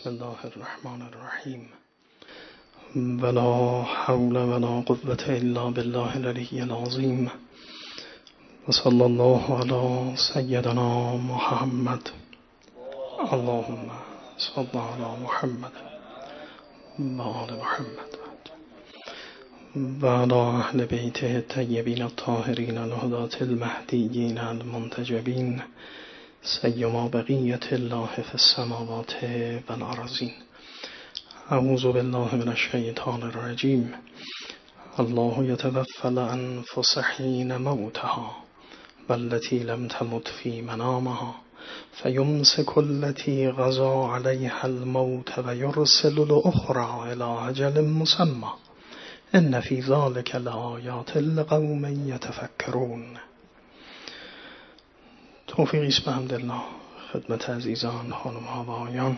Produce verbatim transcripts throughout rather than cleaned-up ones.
بسم الله الرحمن الرحیم ولا حول ولا قوة الا بالله العلی العظیم و صلی الله علی سیدنا محمد اللهم صل علی محمد و آل محمد و علی اهل بیته الطیبین الطاهرین الهداة المهدیین المنتجبین سیما بقیت الله فی السماوات و الارضین. اعوذ بالله من الشیطان الرجیم. الله یتوفی الانفس حین موتها والتی لم تمت فی منامها فیمسک التی قضی علیها الموت و یرسل الاخری الی اجل مسمى ان فی ذلک لآیات لقوم یتفکرون. توفیقی است بحمدالله خدمت عزیزان، خانم ها و آقایان،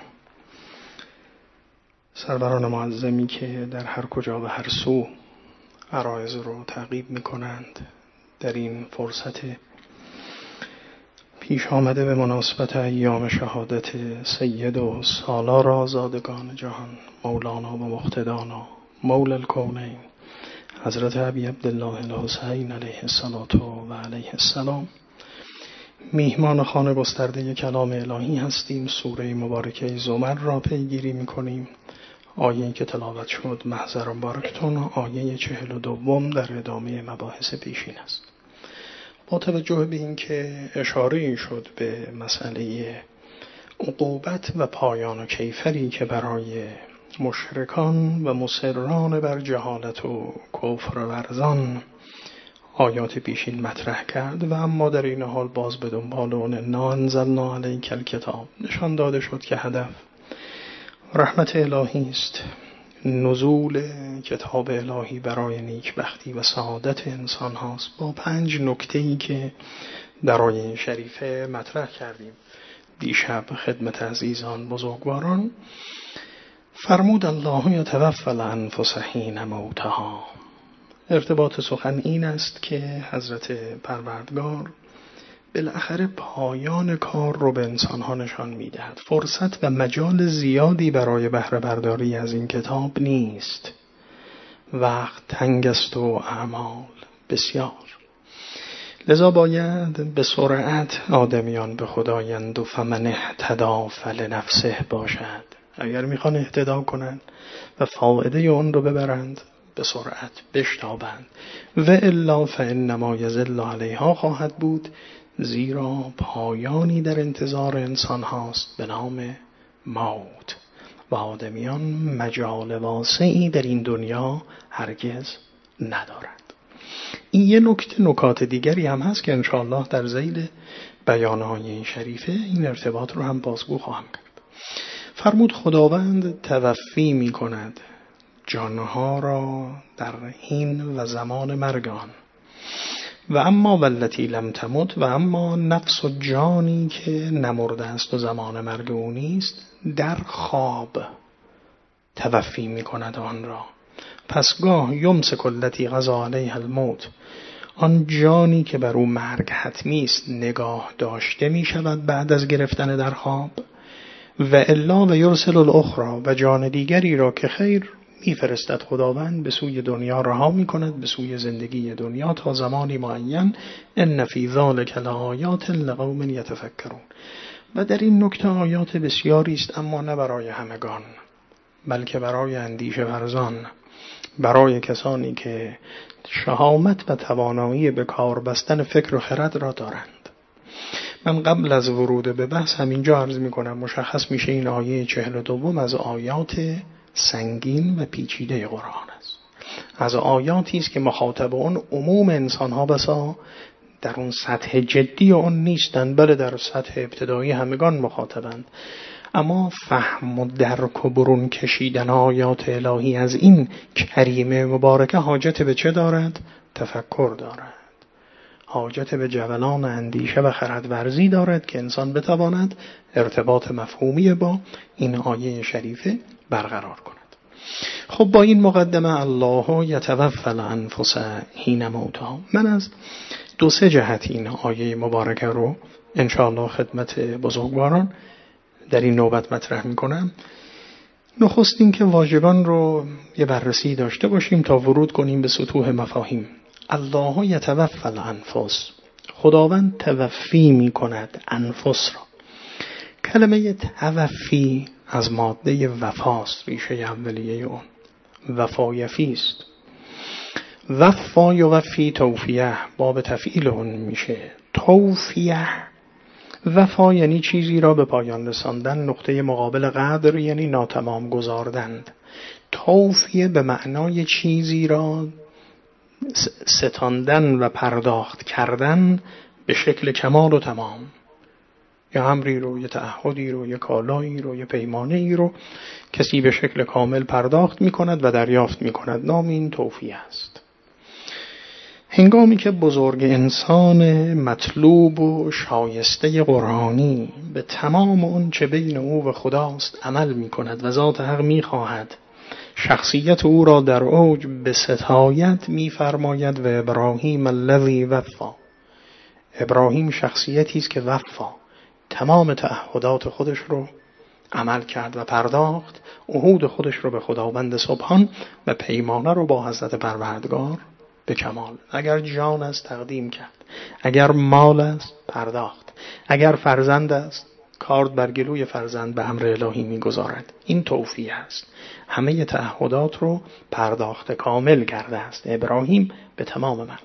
سروران معظمی که در هر کجا و هر سو عرایض رو تعقیب می کنند در این فرصت پیش آمده به مناسبت ایام شهادت سید و سالار آزادگان جهان مولانا و مقتدانا مولا الکونین حضرت ابی عبدالله الحسین علیه الصلاة و علیه السلام میهمان خانه گسترده کلام الهی هستیم. سوره مبارکه زمر را پیگیری میکنیم. آیه‌ای که تلاوت شد محضر مبارکتون آیه چهل و دوم در ادامه مباحث پیشین است. با توجه به این که اشاره شد به مسئله عقوبت و پایان و کیفری که برای مشرکان و مصران بر جهالت و کفر ورزان آیات پیشین مطرح کرد و اما در این حال باز به دنبال اون انا انزلنا علیک الکتاب نشان داده شد که هدف رحمت الهی است، نزول کتاب الهی برای نیکبختی و سعادت انسان هاست. با پنج نکته‌ای که در آیه شریفه مطرح کردیم دیشب خدمت عزیزان بزرگواران، فرمود الله یتوفی الانفس حین موتها. ارتباط سخن این است که حضرت پروردگار بالاخره پایان کار رو به انسانها نشان میدهد. فرصت و مجال زیادی برای بهره برداری از این کتاب نیست. وقت تنگ است و اعمال بسیار. لذا باید به سرعت آدمیان به خدایند و فمن اهتدی فلنفسه باشد. اگر میخوان اهتدا کنند و فایده اون رو ببرند به سرعت بشتابند و الا فانما یضل علیها خواهد بود، زیرا پایانی در انتظار انسان هاست به نام موت و آدمیان مجال واسعی در این دنیا هرگز ندارند. این یه نکته نکات دیگری هم هست که انشاءالله در ذیل بیانهای این شریفه این ارتباط رو هم بازگو خواهم کرد. فرمود خداوند توفی می کند جانها را در حین و زمان مرگان و اما والتی لم تمت و اما نفس و جانی که نمرده است و زمان مرگ او نیست در خواب توفی می کند آن را. پس گاه یمسک التی قضی علیها الموت، آن جانی که بر او مرگ حتمی است نگاه داشته می شود بعد از گرفتن در خواب، و الا و یرسل الاخری، و جان دیگری را که خیر میفرستد خداوند به سوی دنیا رها میکند، به سوی زندگی دنیا تا زمانی معین. ان فی ذلک لآیات لقوم یتفکرون. و در این نکته آیات بسیاری است، اما نه برای همگان بلکه برای اندیشه ورزان، برای کسانی که شهامت و توانایی به کار بستن فکر و خرد را دارند. من قبل از ورود به بحث همینجا عرض میکنم مشخص میشه این آیه چهل و دوم از آیات سنگین و پیچیده قرآن است. از آیاتی است که مخاطب اون عموم انسان ها بسا در اون سطح جدی اون نیستند، بله در سطح ابتدایی همگان مخاطبند، اما فهم و درک و برون کشیدن آیات الهی از این کریمه مبارکه حاجت به چه دارد؟ تفکر دارد، حاجت به جولان اندیشه و خردورزی دارد که انسان بتواند ارتباط مفهومی با این آیه شریفه برقرار کند. خب با این مقدمه الله یتوفی الانفس حین موتها، من از دو سه جهت این آیه مبارکه رو انشاءالله خدمت بزرگواران در این نوبت مطرح میکنم. نخست این که واژگان رو یه بررسی داشته باشیم تا ورود کنیم به سطوح مفاهیم. الله یتوفی الانفس، خداوند توفی می کند انفس را. کلمه توفی از ماده وفاست، ریشه اولیه اون وفایفی است. وفا یوفی توفیه، باب تفعیل اون میشه. توفیه، وفا یعنی چیزی را به پایان رساندن، نقطه مقابل قدر یعنی ناتمام گذاردن. توفیه به معنای چیزی را ستاندن و پرداخت کردن به شکل کمال و تمام. یه امری رو، یه تعهدی رو، یه کالایی رو، یه پیمانه ای رو کسی به شکل کامل پرداخت می کند و دریافت می کند. نام این توفیه است. هنگامی که بزرگ انسان مطلوب و شایسته قرآنی به تمام اون چه بین او و خداست عمل می کند و ذات حق می خواهد شخصیت او را در اوج به ستایت می فرماید و ابراهیم الذی وفا، ابراهیم شخصیتی است که وفا، تمام تعهدات خودش رو عمل کرد و پرداخت، عهود خودش رو به خداوند سبحان و پیمانه رو با حضرت پروردگار به کمال. اگر جان است تقدیم کرد، اگر مال است پرداخت، اگر فرزند است کارد بر گلوی فرزند به امر الهی میگذارد. این توفیه است. همه تعهدات رو پرداخت کامل کرده است ابراهیم به تمام معنا.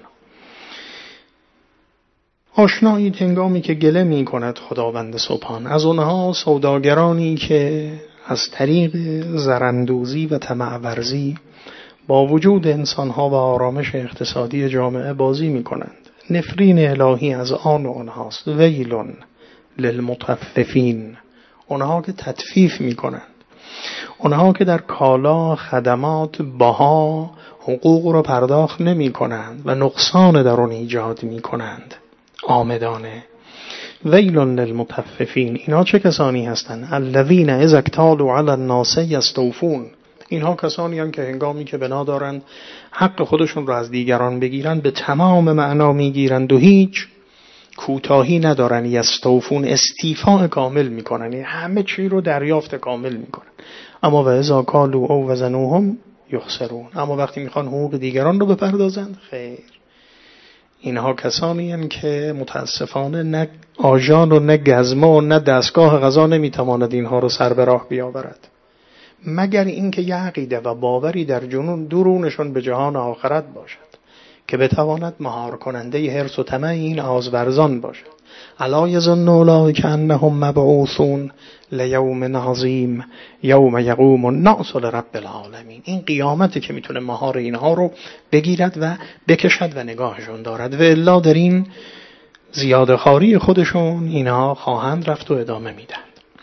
آشنایی هنگامی که گله می کند خداوند سبحان از اونها سوداگرانی که از طریق زرندوزی و طمع ورزی با وجود انسانها و آرامش اقتصادی جامعه بازی می کنند. نفرین الهی از آن و آنهاست. ویلون للمطففین، اونها که تطفیف می کنند، اونها که در کالا، خدمات، بها حقوق رو پرداخت نمی کنند و نقصان در اون ایجاد می کنند آمدانه. ویلون للمطففین، اینا چه کسانی هستند؟ الذین اذا اکتالوا علی الناس یستوفون، اینها کسانی هستند که هنگامی که بنا دارند حق خودشون رو از دیگران بگیرن به تمام معنا میگیرند و هیچ کوتاهی ندارن. یستوفون، استیفاء کامل میکنن، یعنی همه چی رو دریافت کامل میکنن. اما و اذا کالوا او وزنوهم یخسرون، اما وقتی میخوان حقوق دیگران رو بپردازند خیر. اینها کسانی هستند که متاسفانه نه آژان و نه گزمه و نه دستگاه قضا نمیتواند اینها رو سر به راه بیاورد، مگر اینکه یه عقیده و باوری در جنون درونشون به جهان آخرت باشد که بتواند مهار کننده حرص و طمع این آزورزان باشد. الا یظن اولئک انهم مبعوثون لیوم عظیم یوم یقوم الناس لرب العالمین. این قیامتی که میتونه مهار اینها رو بگیرد و بکشد و نگاهشون دارد، و الا در این زیاده خواری خودشون اینها خواهند رفت و ادامه میدن.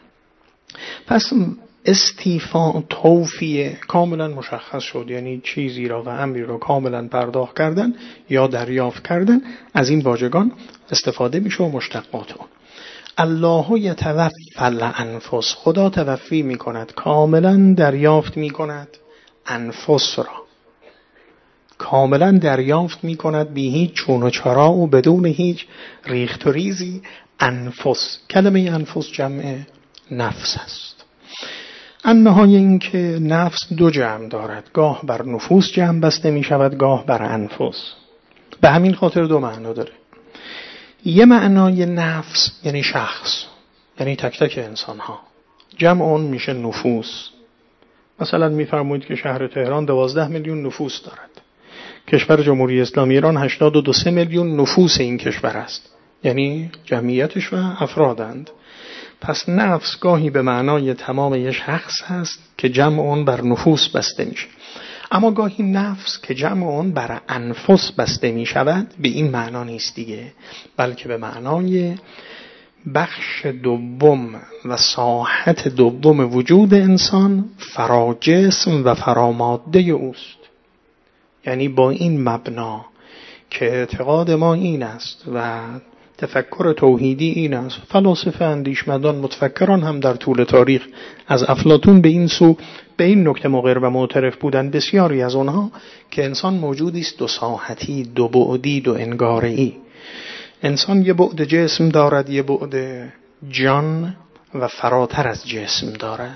پس استیفاء توفیه کاملا مشخص شد، یعنی چیزی را و امری را کاملا پرداخت کردن یا دریافت کردن. از این واژگان استفاده میشه و مشتقات اون. الله یتوفی الانفس، خدا توفی میکند، کاملا دریافت میکند انفس را، کاملا دریافت میکند بی هیچ چون و چرا و بدون هیچ ریخت و ریزی. انفس، کلمه انفس جمع نفس است. انهای این که نفس دو جمع دارد، گاه بر نفوس جمع بسته می شود، گاه بر انفس. به همین خاطر دو معنا داره. یه معنای نفس یعنی شخص، یعنی تک تک انسان ها، جمع اون میشه نفوس. مثلا میفرمایید که شهر تهران دوازده میلیون نفوس دارد، کشور جمهوری اسلامی ایران هشتاد و دو میلیون نفوس این کشور است، یعنی جمعیتش و افرادند. پس نفس گاهی به معنای تمام یک شخص هست که جمع اون بر نفوس بسته میشه، اما گاهی نفس که جمع اون بر انفس بسته می شود به این معنا نیست دیگه، بلکه به معنای بخش دوم و ساحت دوم وجود انسان، فراجسم و فراماده اوست. یعنی با این مبنا که اعتقاد ما این است و تفکر توحیدی این است، فلاسفه اندیشمندان متفکران هم در طول تاریخ از افلاطون به این سو به این نکته مقر و معترف بودن، بسیاری از اونها، که انسان موجودی است دو ساحتی، دو بعدی، دو انگاره‌ای. انسان یه بعد جسم دارد، یه بعد جان و فراتر از جسم دارد.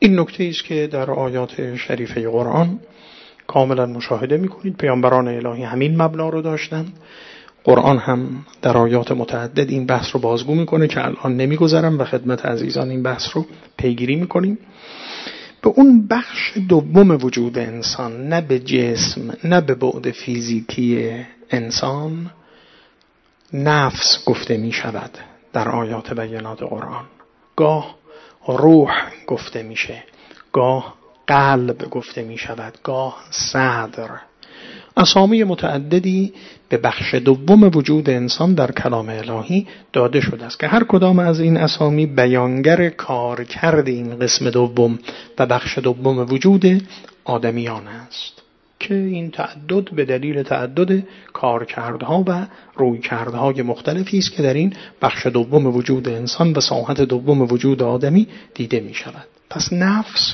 این نکته است که در آیات شریفه قرآن کاملا مشاهده میکنید. پیامبران الهی همین مبنا رو داشتند. قرآن هم در آیات متعدد این بحث رو بازگو میکنه که الان نمیگذرم و خدمت عزیزان این بحث رو پیگیری میکنیم. به اون بخش دوم وجود انسان، نه به جسم نه به بعد فیزیکی انسان، نفس گفته می شود در آیات بینات قرآن. گاه روح گفته میشه، گاه قلب گفته می شود، گاه صدر. اسامی متعددی به بخش دوم وجود انسان در کلام الهی داده شده است که هر کدام از این اسامی بیانگر کار کرده این قسم دوم و بخش دوم وجود آدمیان است که این تعدد به دلیل تعدد کارکردها و رویکردهای مختلفی است که در این بخش دوم وجود انسان و ساحت دوم وجود آدمی دیده می شود. پس نفس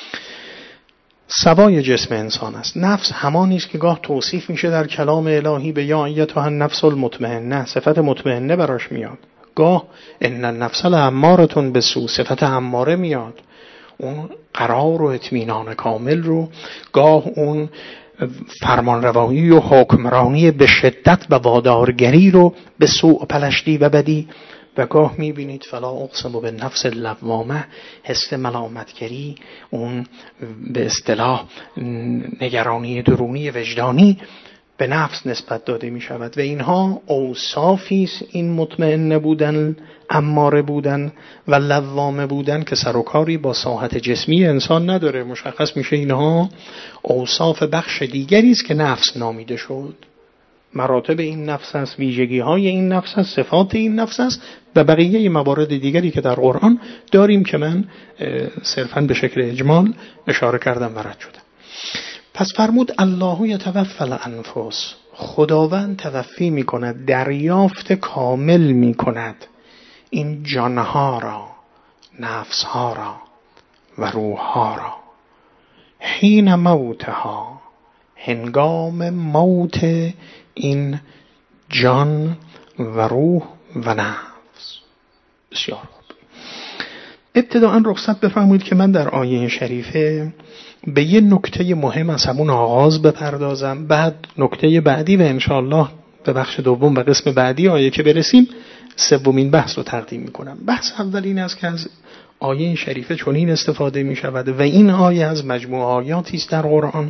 سوای جسم انسان است. نفس همانی است که گاه توصیف میشه در کلام الهی به یا ایتها النفس المطمئنه، صفت مطمئنه براش میاد. گاه ان النفس لاماره بالسوء، صفت اماره میاد، اون قرار و اطمینان کامل رو. گاه اون فرمانروایی و حکمرانی به شدت و وادارگری رو به سوء پلشتی و بدی. و گاه میبینید فلا اقسم بالنفس اللوامه، حس ملامتگری، اون به اصطلاح نگرانی درونی وجدانی به نفس نسبت داده می شود و اینها اوصافی است، این مطمئن بودن، اماره بودن و لوامه بودن که سر و کاری با ساحت جسمی انسان نداره. مشخص میشه اینها اوصاف بخش دیگری است که نفس نامیده شد. مراتب این نفس است، ویژگی های این نفس است، صفات این نفس است و بقیه موارد دیگری که در قرآن داریم که من صرفاً به شکل اجمال اشاره کردم و رد شدم. پس فرمود الله یتوفی الانفس، خداوند توفی می کند، دریافت کامل می کند این جانها را، نفسها را و روحها را، حین موتها، هنگام موت این جان و روح و نفس. بسیار خوب. ابتداءً رخصت بفرمایید که من در آیه شریفه به یه نکته مهم از همون آغاز بپردازم، بعد نکته بعدی و انشاءالله به بخش دوم و قسم بعدی آیه که برسیم سومین بحث رو تقدیم میکنم. بحث اول این است که از آیه شریفه چنین استفاده می شود و این آیه از مجموع آیاتی است در قرآن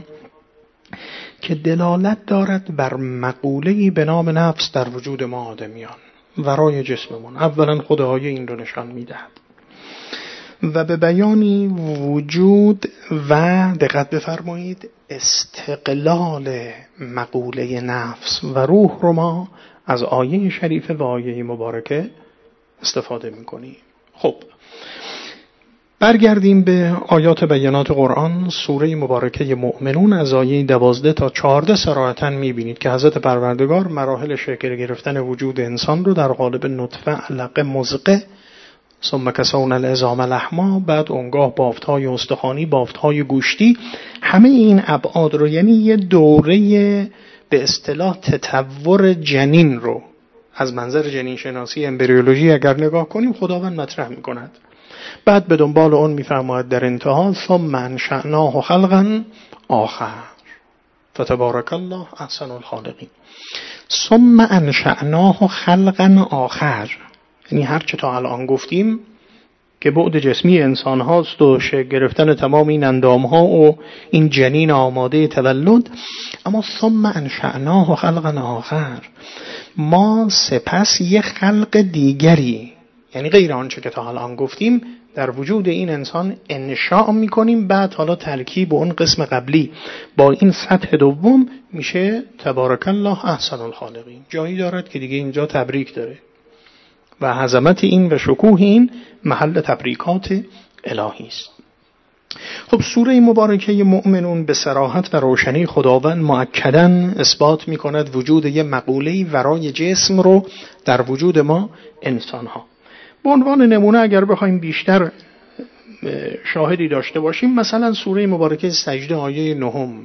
که دلالت دارد بر مقوله‌ای به نام نفس در وجود ما آدمیان ورای جسممون. اولا خدای این رو نشان میدهد و به بیانی وجود و دقت بفرمایید استقلال مقوله نفس و روح رو ما از آیه شریفه و آیه مبارکه استفاده میکنیم. خب برگردیم به آیات بینات قرآن. سوره مبارکه مؤمنون از آیه دوازده تا چهارده صراحتاً میبینید که حضرت پروردگار مراحل شکل گرفتن وجود انسان رو در قالب نطفه، علقه، مضغه، ثم کسونا العظام لحما، بعد اونگاه بافت‌های استخوانی، بافت‌های گوشتی، همه این ابعاد رو، یعنی یه دوره به اصطلاح تطور جنین رو از منظر جنین شناسی امبریولوژی اگر نگاه کنیم خداوند مطرح می‌کند. بعد به دنبال اون می‌فرماید در انتها ثم انشأناه خلقا آخر فتبارک الله احسن الخالقین. ثم انشأناه خلقا آخر یعنی هر چه تا الان گفتیم که بعد جسمی انسان هاست و شکل گرفتن تمام این اندام ها و این جنین آماده تولد، اما ثم انشأناه خلقا آخر، ما سپس یک خلق دیگری یعنی غیر آنچه که تا الان گفتیم در وجود این انسان انشاء میکنیم. بعد حالا ترکیب اون قسم قبلی با این سطح دوم میشه تبارک الله احسن الخالقین. جایی دارد که دیگه اینجا تبریک داره و عظمت این و شکوه این محل تبریکات الهی است. خب سوره مبارکه مؤمنون به صراحت و روشنی خداوند مؤکداً اثبات میکند وجود یه مقوله‌ای ورای جسم رو در وجود ما انسان ها. به عنوان نمونه اگر بخوایم بیشتر شاهدی داشته باشیم، مثلا سوره مبارکه سجده آیه نهم،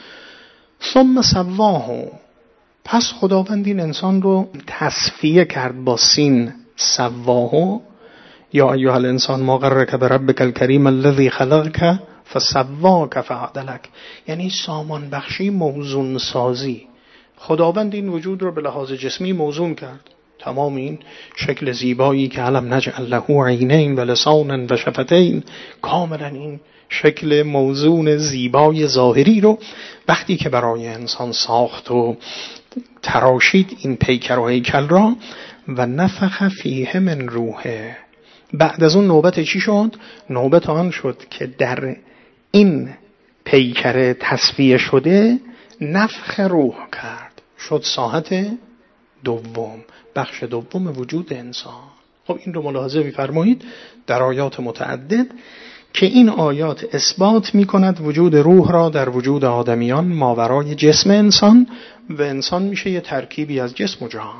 ثم سواه، پس خداوند این انسان رو تصفیه کرد با سین، سواه یا ایها الانسان ما غرک بربک الکریم الذی خلقک فسواک فعدلک، یعنی سامان بخشی، موزون سازی. خداوند این وجود رو به لحاظ جسمی موزون کرد. تمام این شکل زیبایی که علم نجعل له عینین و لسانا و شفتین، کاملا این شکل موزون زیبای ظاهری رو وقتی که برای انسان ساخت و تراشید این پیکر و هیکل را، و نفخ فیه من روحه، بعد از اون نوبت چی شد؟ نوبت آن شد که در این پیکر تصفیه شده نفخ روح کرد، شد ساعت دوم، بخش دوم وجود انسان. خب این رو ملاحظه بفرمایید در آیات متعدد که این آیات اثبات می کند وجود روح را در وجود آدمیان ماورای جسم انسان، و انسان میشه یه ترکیبی از جسم و جان.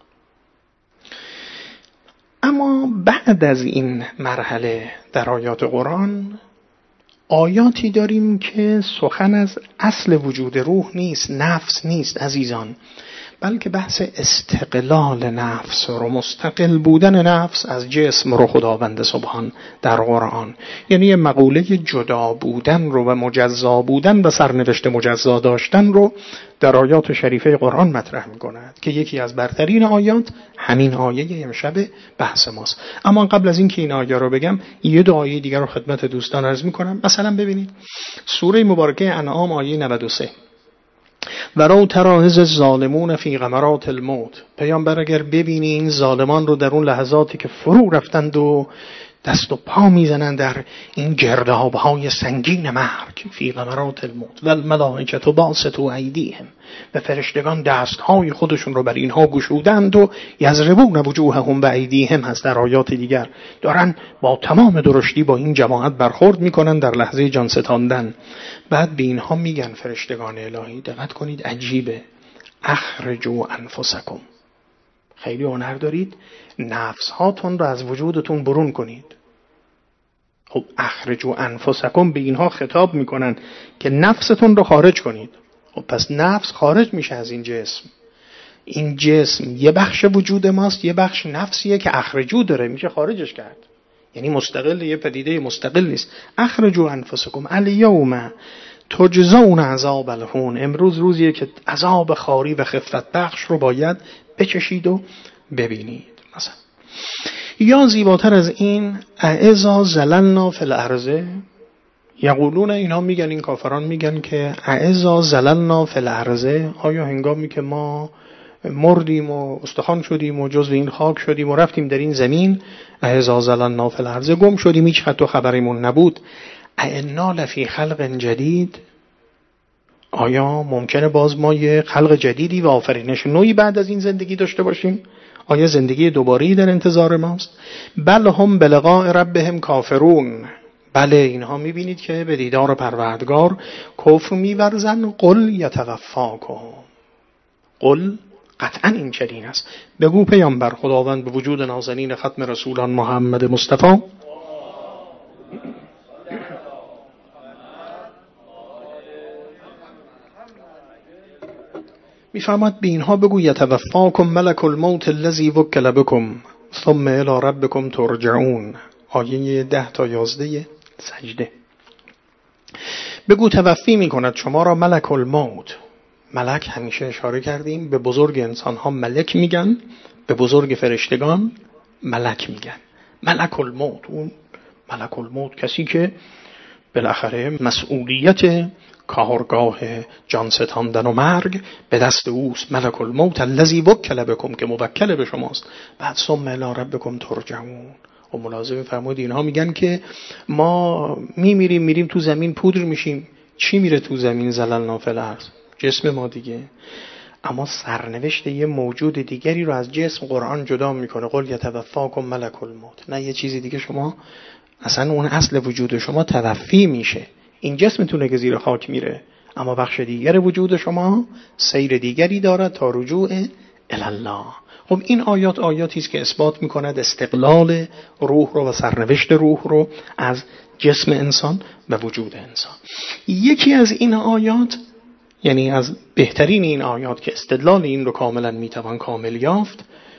اما بعد از این مرحله در آیات قرآن آیاتی داریم که سخن از اصل وجود روح نیست، نفس نیست عزیزان، بلکه بحث استقلال نفس رو، مستقل بودن نفس از جسم رو خداوند سبحان در قرآن، یعنی یه مقوله جدا بودن رو و مجزا بودن و سرنوشت مجزا داشتن رو در آیات شریفه قرآن مطرح می کند که یکی از برترین آیات همین آیه امشب بحث ماست. اما قبل از این که این آیه رو بگم یه دو آیه دیگر رو خدمت دوستان عرض می کنم. مثلا ببینید سوره مبارکه انعام آیه نود و سه، ولو تری اذ الظالمون فی غمرات الموت، پیامبر اگر ببینی این ظالمان رو در اون لحظاتی که فرو رفتند و دست و پا میزنند در این گرداب‌های سنگین مرگ، فی غمرات الموت و الملائکه باسطوا ایدیهم، و فرشتگان دستهای خودشون رو بر اینها گشودند و یضربون وجوههم بایدیهم، هست در آیات دیگر دارن با تمام درشتی با این جماعت برخورد میکنن در لحظه جان ستاندن. بعد به اینها میگن فرشتگان الهی، دقت کنید عجیبه، اخرجوا انفسکم، خیلی هنر دارید، نفس هاتون رو از وجودتون برون کنید. خب اخرجوا انفسکم به اینها خطاب میکنن که نفستون رو خارج کنید. خب پس نفس خارج میشه از این جسم. این جسم یه بخش وجود ماست، یه بخش نفسیه که اخرجو داره، میشه خارجش کرد، یعنی مستقل، یه پدیده مستقل نیست. اخرجوا انفسکم الیوم تجزون عذاب الهون، امروز روزیه که عذاب خاری و خفت بخش رو باید بچشید و ببینید. مثلا یا زیباتر از این، اعزا زللنا فی الارض، یقولون، اینا میگن، این کافران میگن که اعزا زللنا فی الارض، آیا هنگامی که ما مردیم و استخوان شدیم و جزو این خاک شدیم و رفتیم در این زمین، اعزا زللنا فی الارض، گم شدیم، هیچ خط و خبریمون نبود، انا لفی خلق جدید، آیا ممکنه باز ما یه خلق جدیدی و آفرینش نوعی بعد از این زندگی داشته باشیم؟ آیا زندگی دوباری در انتظار ماست؟ بل هم بلقاء ربهم کافرون، بله اینها میبینید که به دیدار پروردگار کفر میورزن. قل یتوفاکم، قل قطعا این چنین است، بگو پیامبر خداوند به وجود نازنین ختم رسولان محمد مصطفی میفرماد به اینها بگو یتوفاکم ملک الموت الذی وکل بکم ثم الی ربکم ترجعون، آیه ده تا یازده سجده. بگو توفی میکند شما را ملک الموت. ملک همیشه اشاره کردیم به بزرگ انسان ها ملک میگن، به بزرگ فرشتگان ملک میگن. ملک الموت، اون ملک الموت کسی که بالاخره مسئولیت کارگاه جان ستاندن و مرگ به دست اوست. ملک الموت الذی وکل بکم، که موکل به شماست. بعد ثم الی ربکم ترجعون. و ملاحظه فرمودید اینها میگن که ما میمیریم، میریم تو زمین پودر میشیم. چی میره تو زمین؟ زللنا فی الارض، جسم ما دیگه. اما سرنوشت یه موجود دیگری رو از جسم قرآن جدا میکنه. قل یتوفاکم ملک الموت، نه یه چیزی دیگه، شما اصلا اون اصل وجود شما توفی میشه. این جسمتونه که زیر خاک میره، اما بخش دیگر وجود شما سیر دیگری دارد تا رجوع الله. خب این آیات آیاتی است که اثبات میکند استقلال روح رو و سرنوشت روح رو از جسم انسان و وجود انسان. یکی از این آیات، یعنی از بهترین این آیات که استدلال این رو کاملا میتوان کامل یافت،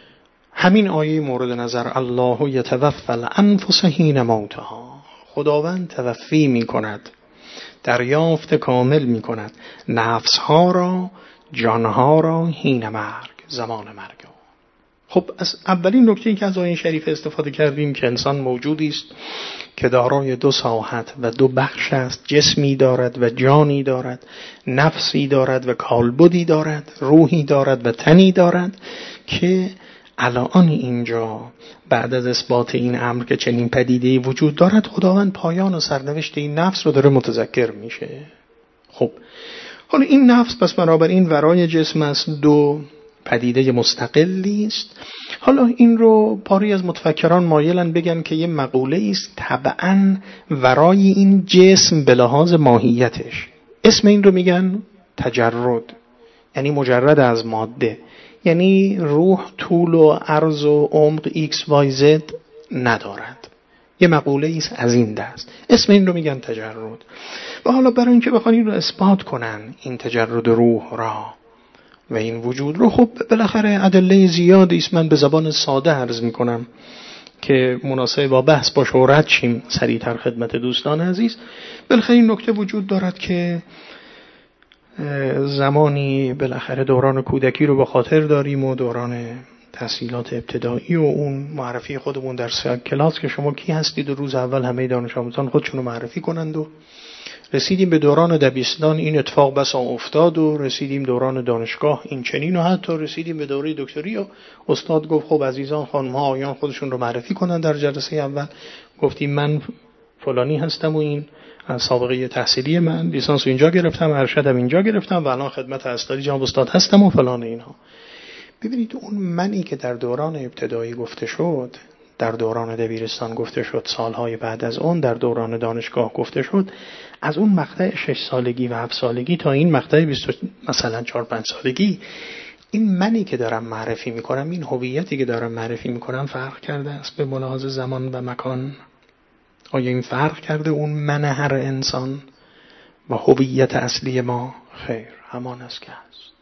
همین آیه مورد نظر الله یتوفی الانفس حین موتها، خداوند توفی می کند، دریافت کامل می کند نفسها را، جانها را حین مرگ، زمان مرگ. خب از اولین نکته ای که از آیه شریف استفاده کردیم که انسان موجودی است که دارای دو ساحت و دو بخش است، جسمی دارد و جانی دارد، نفسی دارد و کالبدی دارد، روحی دارد و تنی دارد، که الان اینجا بعد از اثبات این امر که چنین پدیده‌ای وجود دارد، خداوند پایان و سرنوشت این نفس رو داره متذکر میشه. خب حالا این نفس پس بنابراین ورای جسم است، دو پدیده مستقلی است. حالا این رو پاری از متفکران مایلن بگن که یه مقوله است طبعاً ورای این جسم به لحاظ ماهیتش. اسم این رو میگن تجرد، یعنی مجرد از ماده، یعنی روح طول و عرض و عمق ایکس وای زد ندارد. یه مقوله است از این دست، اسم این رو میگن تجرد. و حالا برای اینکه بخوان این رو اثبات کنن، این تجرد روح را و این وجود رو، خب بالاخره ادله زیادی است. من به زبان ساده عرض میکنم که مناسب با بحث با شهرت شیم سریعتر خدمت دوستان عزیز. بالاخره این نکته وجود دارد که زمانی بالاخره دوران کودکی رو به خاطر داریم و دوران تحصیلات ابتدایی و اون معرفی خودمون در کلاس که شما کی هستید و روز اول همه دانش آموزان خودشون رو معرفی کنند و رسیدیم به دوران دبیرستان این اتفاق بسا افتاد و رسیدیم دوران دانشگاه این چنین و حتی رسیدیم به دوره دکتری و استاد گفت خب عزیزان خانم ها آیان خودشون رو معرفی کنن. در جلسه اول گفتیم من فلانی هستم و این سابقه تحصیلی من لیسانس اینجا گرفتم، ارشدم اینجا گرفتم و الان خدمت استادی جناب استاد هستم و فلان اینها. ببینید اون منی که در دوران ابتدایی گفته شد، در دوران دبیرستان گفته شد، سالهای بعد از اون در دوران دانشگاه گفته شد، از اون مقطع شش سالگی و هفت سالگی تا این مقطع بیست مثلا چهار پنج سالگی، این منی که دارم معرفی میکنم، این هویتی که دارم معرفی میکنم فرق کرده است به ملاحظه زمان و مکان؟ آیا این فرق کرده اون من هر انسان و هویت اصلی ما؟ خیر، همان است که هست.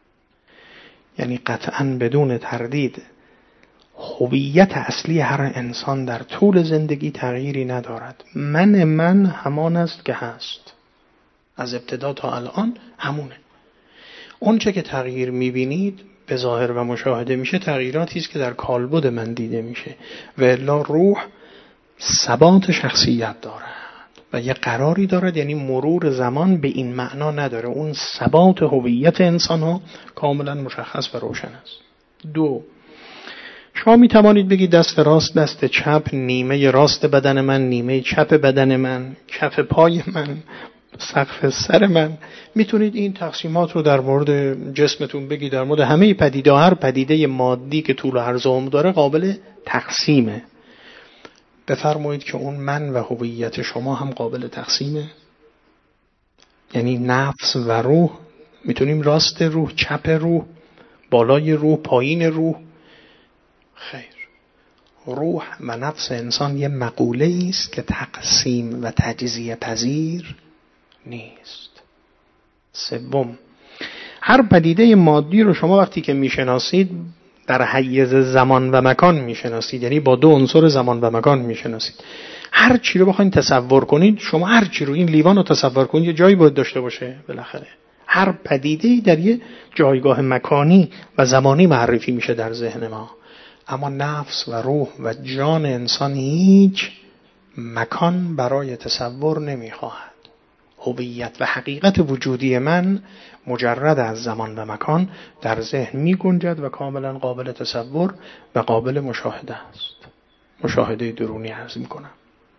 یعنی قطعاً بدون تردید هویت اصلی هر انسان در طول زندگی تغییری ندارد. من من همان است که هست، از ابتدا تا الان همونه. اون چه که تغییر میبینید به ظاهر و مشاهده میشه تغییراتی است که در کالبد من دیده میشه، و الا روح ثبات شخصیت دارد و یه قراری دارد، یعنی مرور زمان به این معنا نداره. اون ثبات هویت انسان ها کاملا مشخص و روشن است. دو، شما می توانید بگید دست راست دست چپ، نیمه راست بدن من، نیمه چپ بدن من، کف پای من، سقف سر من. میتونید این تقسیمات رو در مورد جسمتون بگید، در مورد همه پدیده، هر پدیده مادی که طول و عرض و عمق داره قابل تقسیمه. بفرمایید که اون من و هویت شما هم قابل تقسیمه، یعنی نفس و روح. میتونیم راست روح، چپ روح، بالای روح، پایین روح؟ خیر، روح و نفس انسان یه مقوله است که تقسیم و تجزیه پذیر نیست. سوم، هر پدیده مادی رو شما وقتی که میشناسید در حیز زمان و مکان میشناسید، یعنی با دو عنصر زمان و مکان میشناسید. هر چی رو بخواید تصور کنید، شما هر چی رو، این لیوان رو تصور کنید، یه جایی باید داشته باشه بالاخره. هر پدیده‌ای در یه جایگاه مکانی و زمانی معرفی میشه در ذهن ما. اما نفس و روح و جان انسان هیچ مکان برای تصور نمیخواهد. هویت و حقیقت وجودی من مجرد از زمان و مکان در ذهن می گنجد و کاملا قابل تصور و قابل مشاهده است. مشاهده درونی عرض می کنم.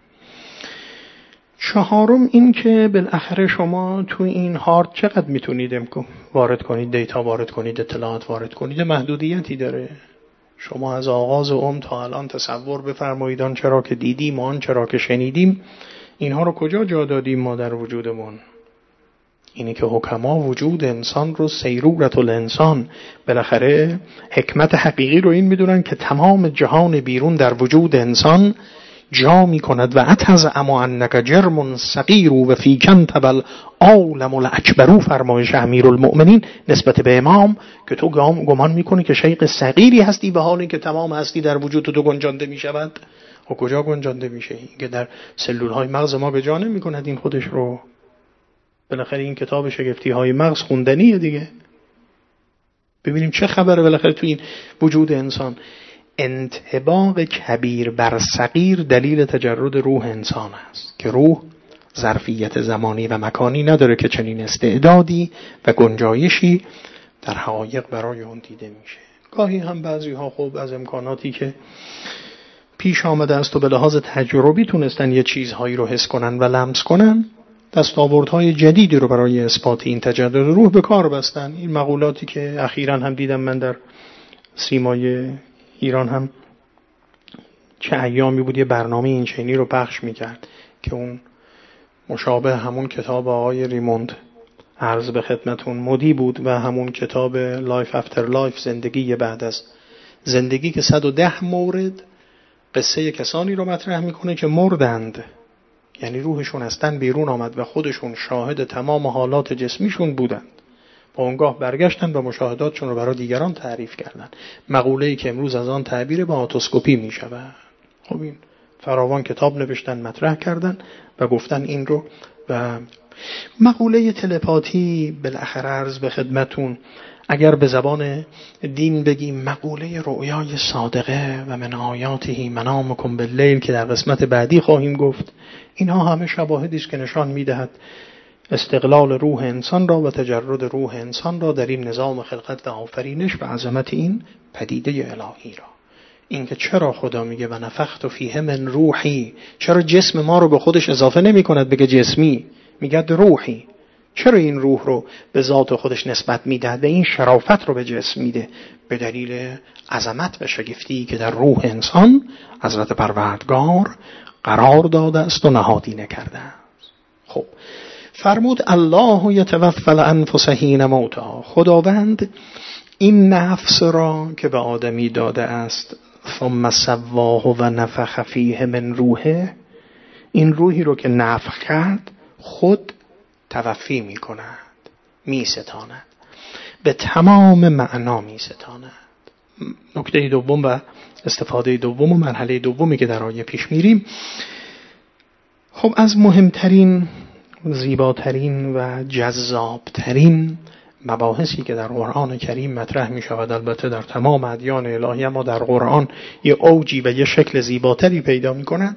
چهارم این که بالاخره شما تو این هارد چقدر میتونید وارد کنید، دیتا وارد کنید، اطلاعات وارد کنید، محدودیتی داره. شما از آغاز عمر تا الان تصور بفرمایید آن چرا که دیدیم، آن چرا که شنیدیم، اینها رو کجا جا دادیم ما در وجودمون؟ اینی که حکما وجود انسان رو سیرورت الانسان، بالاخره حکمت حقیقی رو این میدونن که تمام جهان بیرون در وجود انسان جا می کند و اتز اما انک جرم صغیر و فیکن تبل عالم الاکبر، فرمایش امیرالمؤمنین نسبت به امام که تو گمان میکنی که شیخ صغیری هستی به حالی که تمام هستی در وجود تو گنجانده میشود. و کجا گنجانده میشه؟ این که در سلول های مغز ما به جا نمی کند این خودش رو. بالاخره این کتاب شگفتی های مغز خوندنیه دیگه. ببینیم چه خبره بالاخره تو این وجود انسان. انطباق کبیر بر صغیر دلیل تجرد روح انسان است که روح ظرفیت زمانی و مکانی نداره که چنین استعدادی و گنجایشی در حقایق برای اون دیده میشه. گاهی هم بعضی ها خوب از امکاناتی که پیش آمده است و به لحاظ تجربی تونستن یه چیزهایی رو حس کنن و لمس کنن، دستاوردهای جدیدی رو برای اثبات این تجدد روح به کار بستن. این مقولاتی که اخیراً هم دیدم من در سیمای ایران هم چه ایامی بود یه برنامه این چنینی رو پخش میکرد که اون مشابه همون کتاب آقای ریموند عرض به خدمتون مدی بود و همون کتاب لایف افتر لایف، زندگی بعد از زندگی، که صد و ده مورد قصه کسانی رو مطرح میکنه که مردند، یعنی روحشون از تن بیرون آمد و خودشون شاهد تمام حالات جسمیشون بودند. با اونگاه برگشتن و مشاهداتشون رو برای دیگران تعریف کردن. مقوله‌ای که امروز از آن تعبیر با آتوسکوپی میشود. خب این فراوان کتاب نوشتن، مطرح کردن و گفتن این رو. و مقوله تلپاتی بالاخره عرض به خدمتون اگر به زبان دین بگیم مقوله رؤیای صادقه و من آیاته منامکم باللیل که در قسمت بعدی خواهیم گفت، اینها همه شواهدی است که نشان میدهد استقلال روح انسان را و تجرد روح انسان را در این نظام خلقت و آفرینش و عظمت این پدیده الهی را. اینکه چرا خدا میگه و نفخت فیه من روحی، چرا جسم ما رو به خودش اضافه نمی کند بگه جسمی، میگه روحی، چرا این روح رو به ذات خودش نسبت میده و این شرافت رو به جسم میده؟ به دلیل عظمت و شگفتی که در روح انسان حضرت پروردگار قرار داده است و نهادینه کرده است. خب فرمود الله یتوفی الانفس حین موتها، خداوند این نفس را که به آدمی داده است ثم سواه و نفخ فیه من روحه، این روحی رو که نفخ کرد خود توفی می کند، می ستاند، به تمام معنا می ستاند. نکته دوم و استفاده دوم و مرحله دومی که در آیه پیش میریم، خب از مهمترین، زیباترین و جذابترین مباحثی که در قرآن کریم مطرح می شود، البته در تمام ادیان الهی اما در قرآن یه اوجی و یه شکل زیباتری پیدا می کند،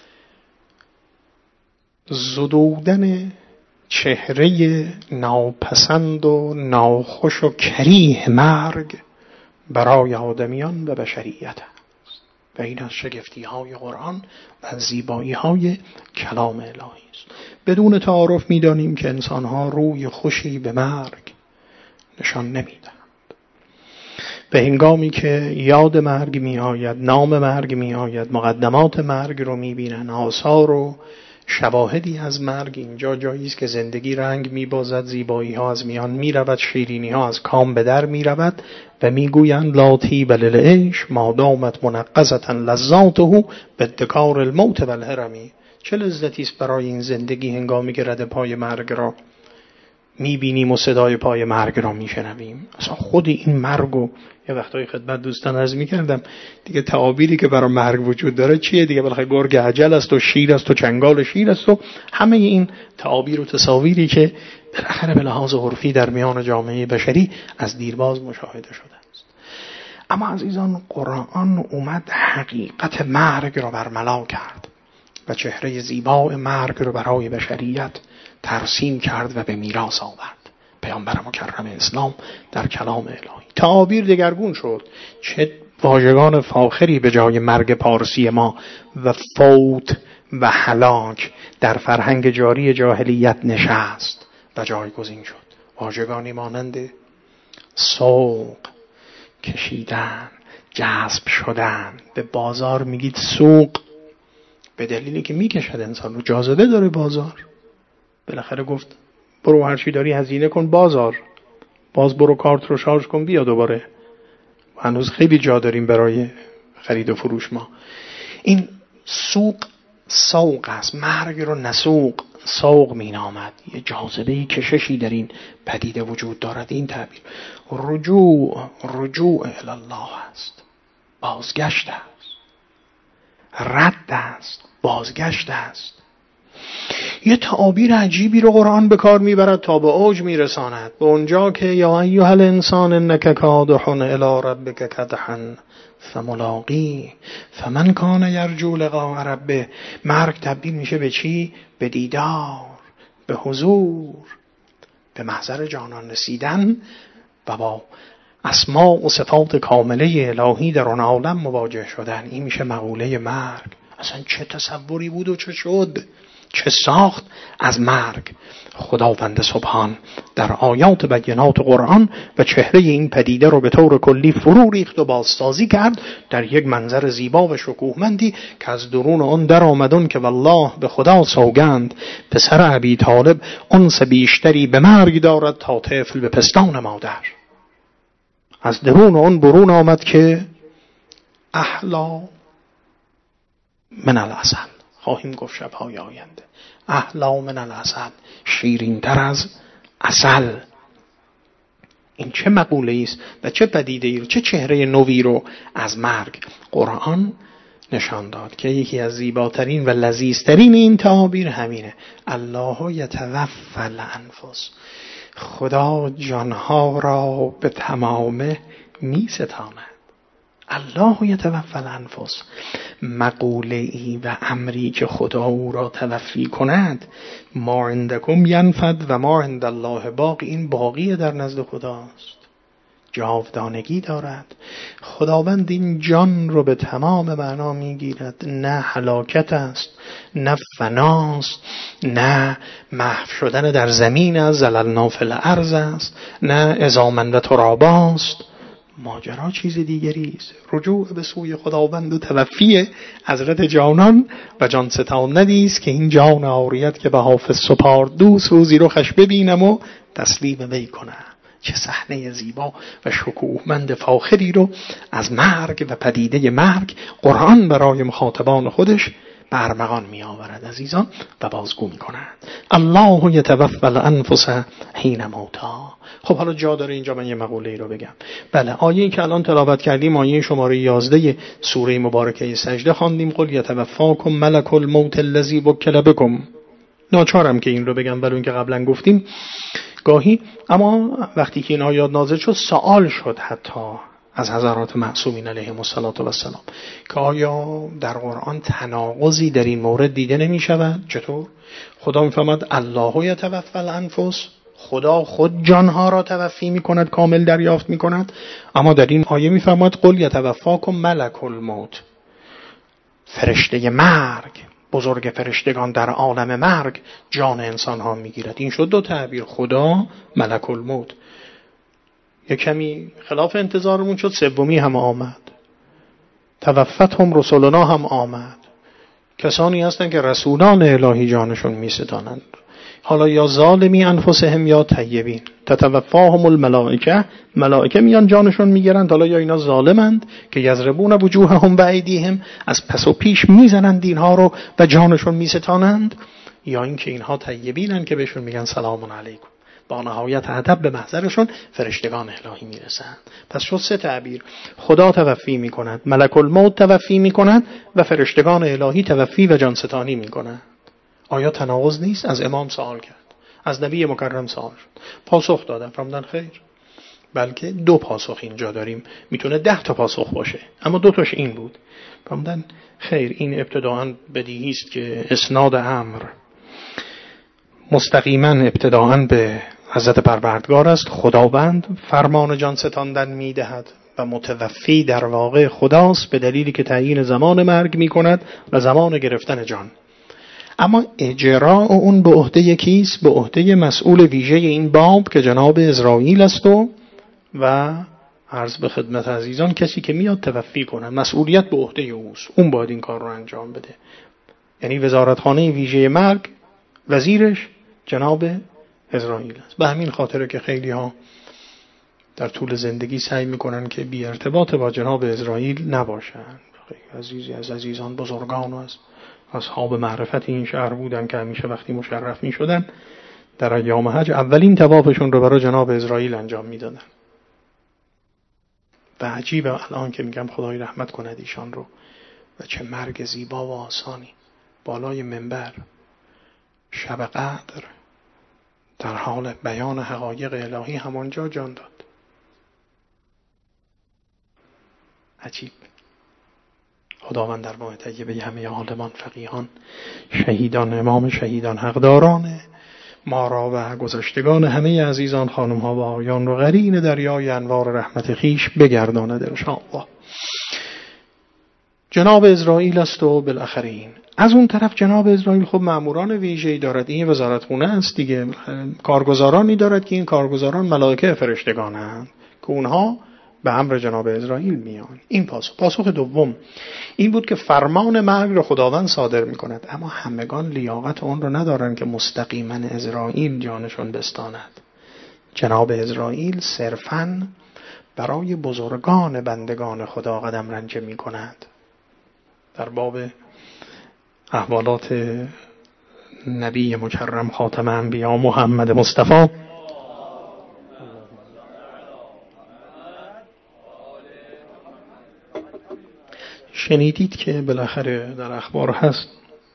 زدودن چهره ناپسند و ناخوش و کریه مرگ برای آدمیان و بشریت است. و این از شگفتی های قرآن و زیبایی های کلام الهی است. بدون تعارف می دانیم که انسان ها روی خوشی به مرگ نشان نمی دهند. به هنگامی که یاد مرگ می آید، نام مرگ می آید، مقدمات مرگ رو می بینن، آثار و شواهدی از مرگ، اینجا جایی است که زندگی رنگ می بازد، زیبایی ها از میان می رود، شیرینی ها از کام به در می رود و می گویند لا طیب للعیش ما دامت منقضة لذاته بادکار الموت و الهرمی. چه لذتی است برای این زندگی هنگامی که رد پای مرگ را می بینیم و صدای پای مرگ را می شنویم. اصلا خود این مرگو یه وقتای خدمت دوستان عرض می کردم دیگه، تعابیری که برای مرگ وجود داره چیه دیگه؟ بالاخره گرگ اجل است و شیر است و چنگال شیر است و همه این تعابیر و تصاویری که بالاخره به لحاظ عرفی در میان جامعه بشری از دیرباز مشاهده شده است. اما عزیزان، قرآن اومد حقیقت مرگ را برملا کرد و چهره زیبای مرگ را برای بشریت ترسیم کرد و به میراث آورد. پیامبر مکرم اسلام در کلام الهی تعابیر دگرگون شد. چه واژگان فاخری به جای مرگ پارسی ما و فوت و هلاک در فرهنگ جاری جاهلیت نشست و جایگزین شد. واژگانی مانند سوق، کشیدن، جذب شدن. به بازار میگید سوق به دلیلی که میکشد انسان رو، جاذبه داره بازار. بالاخره گفت برو هرچی داری هزینه کن بازار، باز برو کارت رو شارژ کن بیا دوباره. هنوز خیلی جا داریم برای خرید و فروش ما. این سوق سوق است، مرگ رو نسوق سوق می نامد. یه جاذبه کششی در این پدیده وجود دارد. این تعبیر رجوع رجوع الی الله است، بازگشت است، رد است، بازگشت است. یه تعابیر عجیبی رو قرآن به کار میبرد تا به اوج میرساند، به اونجا که یا ایها الانسان انک کادح الی ربک کدحا فملاقی فمن کان یرجو لقاء ربه. مرگ تبدیل میشه به چی؟ به دیدار، به حضور، به محضر جانان رسیدن و با اسماء و صفات کامله الهی در آن عالم مواجه شدن. این میشه مقوله مرگ. اصلا چه تصوری بود و چه شد، چه ساخت از مرگ خداوند سبحان در آیات بینات قرآن و چهره این پدیده رو به طور کلی فرو ریخت و بازسازی کرد در یک منظر زیبا و شکوهمندی که از درون آن در آمدن که والله به خدا سوگند پسر ابی طالب انس بیشتری به مرگ دارد تا طفل به پستان مادر. از درون آن برون آمد که احلا من العسل، خواهیم گفت شب‌های آینده، احلا من العسل، شیرین تر از عسل. این چه مقوله است و چه پدیده‌ای رو، چه چهره نوی رو از مرگ قرآن نشان داد که یکی از زیباترین و لذیذترین این تعابیر همینه. الله یتوفی الانفس، خدا جانها را به تمامه می ستاند. الله یتوفی الانفس، مقوله ای و امری که خدا او را توفی کند. ما عندکم ینفد و ما عند الله باقی، این باقی در نزد خداست، جاودانگی دارد. خداوند این جان رو به تمام معنا میگیرد، نه هلاکت است، نه فناست، نه محو شدن در زمین است، زللنا فی الارض است، نه عظاما و ترابا است. ماجرا چیز دیگری است. رجوع به سوی خداوند و توفی حضرت جانان و جان ستاندی است که این جان عاریت که به حافظ سپارد دوست روزی رو خش ببینم و تسلیم وی کنم. چه صحنه زیبا و شکوهمند فاخری رو از مرگ و پدیده مرگ قرآن برای مخاطبان خودش به ارمغان می آورد عزیزان و بازگو می کند. الله یتوفی الانفس حین موتها. خب حالا جا داره اینجا من یه مقوله ای رو بگم. بله، آیه‌ای که الان تلاوت کردیم آیه شماره یازده سوره مبارکه سجده خواندیم، قل یتوفاکم ملک الموت الذی وکل بکم. ناچارم که این رو بگم ولی اینکه قبلا گفتیم گاهی، اما وقتی که این آیات نازل شد سوال شد حتی از حضرات معصومین علیهم الصلاة والسلام که آیا در قرآن تناقضی در این مورد دیده نمی شود؟ چطور؟ خدا می فرماید الله یتوفی الانفس، خدا خود جانها را توفی می کند، کامل دریافت می کند، اما در این آیه می فرماید قل یتوفاکم ملک الموت، فرشته مرگ، بزرگ فرشتگان در عالم مرگ جان انسان ها می گیرد. این شد دو تعبیر، خدا، ملک الموت. یک کمی خلاف انتظارمون شد، سومی هم آمد، توفتهم رسولنا هم آمد. کسانی هستند که رسولان الهی جانشون می ستانند، حالا یا ظالمی انفسهم یا طیبین. تتوفاهم الملائکه، ملائکه میان جانشون میگیرند، حالا یا اینا ظالمند که یضربون وجوههم و ایدیهم، از پس و پیش میزنند اینها رو و جانشون میستانند، یا اینکه اینها طیبینن که بهشون میگن سلام علیکم، با نهایت ادب به محضرشون فرشتگان الهی میرسند. پس شد سه تعبیر، خدا توفی میکند، ملک الموت توفی میکند و فرشتگان الهی توفی و جانستانی میکنند. آیا تناقض نیست؟ از امام سوال کرد، از نبی مکرم سوال شد، پاسخ دادن، فرمودن خیر. بلکه دو پاسخ اینجا داریم، میتونه ده تا پاسخ باشه اما دو تاش این بود. فرمودن خیر، این ابتداعاً بدیهی است که اسناد امر مستقیما ابتداعاً به حضرت پروردگار است. خداوند فرمان جان ستاندن میدهد و متوفی در واقع خداست به دلیلی که تعیین زمان مرگ میکند و زمان گرفتن جان. اما اجراء اون به عهده کیست؟ به عهده مسئول ویژه این باب که جناب اسرائیل است و و عرض به خدمت عزیزان کسی که میاد توفی کنه، مسئولیت به عهده اوست، اون باید این کار رو انجام بده. یعنی وزارتخانه ویژه مرگ وزیرش جناب اسرائیل است. به همین خاطره که خیلی ها در طول زندگی سعی میکنن که بی ارتباط با جناب اسرائیل نباشن، خیلی عزیزی از عزیزان بزرگان و از اصحاب معرفت این شهر بودن که همیشه وقتی مشرف می شدن در ایام حج اولین طوافشون رو برای جناب اسرائیل انجام می دادن. و عجیبه الان که میگم خدای رحمت کند ایشان رو، و چه مرگ زیبا و آسانی بالای منبر شب قدر در حال بیان حقایق الهی همانجا جان داد. عجیب. خداوند در ماه طیبه همه عالمان، فقیهان، شهیدان، امام شهیدان، حقداران ما را و گذشتگان همه عزیزان خانم ها و آقایان رو قرین دریای انوار رحمت خیش بگرداند انشاءالله. جناب اسرائیل است و بالاخره این. از اون طرف جناب اسرائیل خب ماموران ویژه‌ای دارد، این وزارتخونه است دیگه، کارگزارانی دارد که این کارگزاران ملائکه فرشتگانند که اونها به امر جناب اسرائیل میان. این پاسخ. پاسخ دوم این بود که فرمان مرگ را خداوند صادر میکند، اما همگان لیاقت اون رو ندارن که مستقیما اسرائیل جانشون بستاند. جناب اسرائیل صرفاً برای بزرگان بندگان خدا قدم رنجه میکند. در باب احوالات نبی مکرم خاتم انبیا محمد مصطفی شنیدید که بالاخره در اخبار هست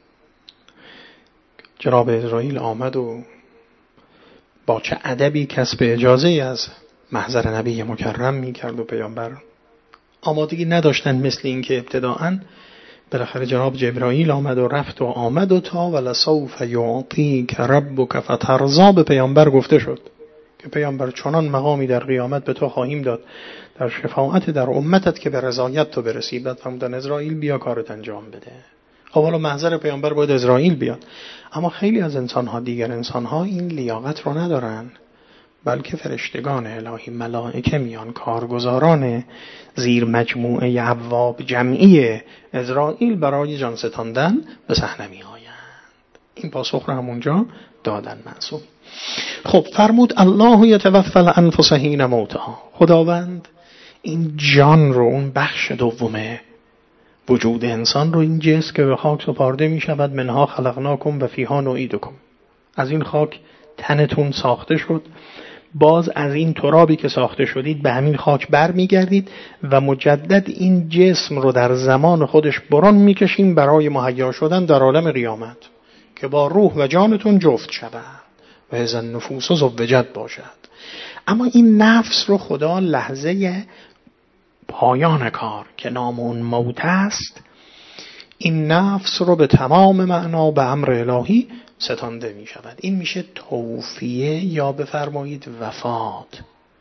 جناب اسرائیل آمد و با چه ادبی کسب اجازه از محضر نبی مکرم می کرد و پیامبر آمادگی نداشتن، مثل این که ابتداءً بالاخره جناب جبرائیل آمد و رفت و آمد و تا ولسوف یعطیک ربک فترضی به پیامبر گفته شد که پیامبر چنان مقامی در قیامت به تو خواهیم داد در شفاعت در امتت که به رضایت تو برسی. بعد فرمودن اسرائیل بیا کارت انجام بده. خب حالا محضر پیامبر باید اسرائیل بیاد، اما خیلی از انسان‌ها، دیگر انسان‌ها این لیاقت رو ندارن، بلکه فرشتگان الهی، ملائکه میان، کارگزاران زیر مجموعه ابواب جمعی اسرائیل برای جان ستاندن به صحنه میآیند. این پاسخ رو همونجا دادن معصوم. خب فرمود الله یتوفی الانفس حین موتها. خداوند این جان رو، اون بخش دومه وجود انسان رو، این جسم که به خاک سپارده می شود، منها خلقناکم و فیها نعیدکم، از این خاک تنتون ساخته شد، باز از این ترابی که ساخته شدید به همین خاک بر می گردید و مجدد این جسم رو در زمان خودش بران می کشیم برای مهیا شدن در عالم قیامت که با روح و جانتون جفت شود و از النفوس زوجت باشد. اما این نفس رو خدا لحظه پایان کار که نام اون موت است، این نفس رو به تمام معنا به امر الهی ستانده می شود. این میشه توفیه یا بفرمایید وفات.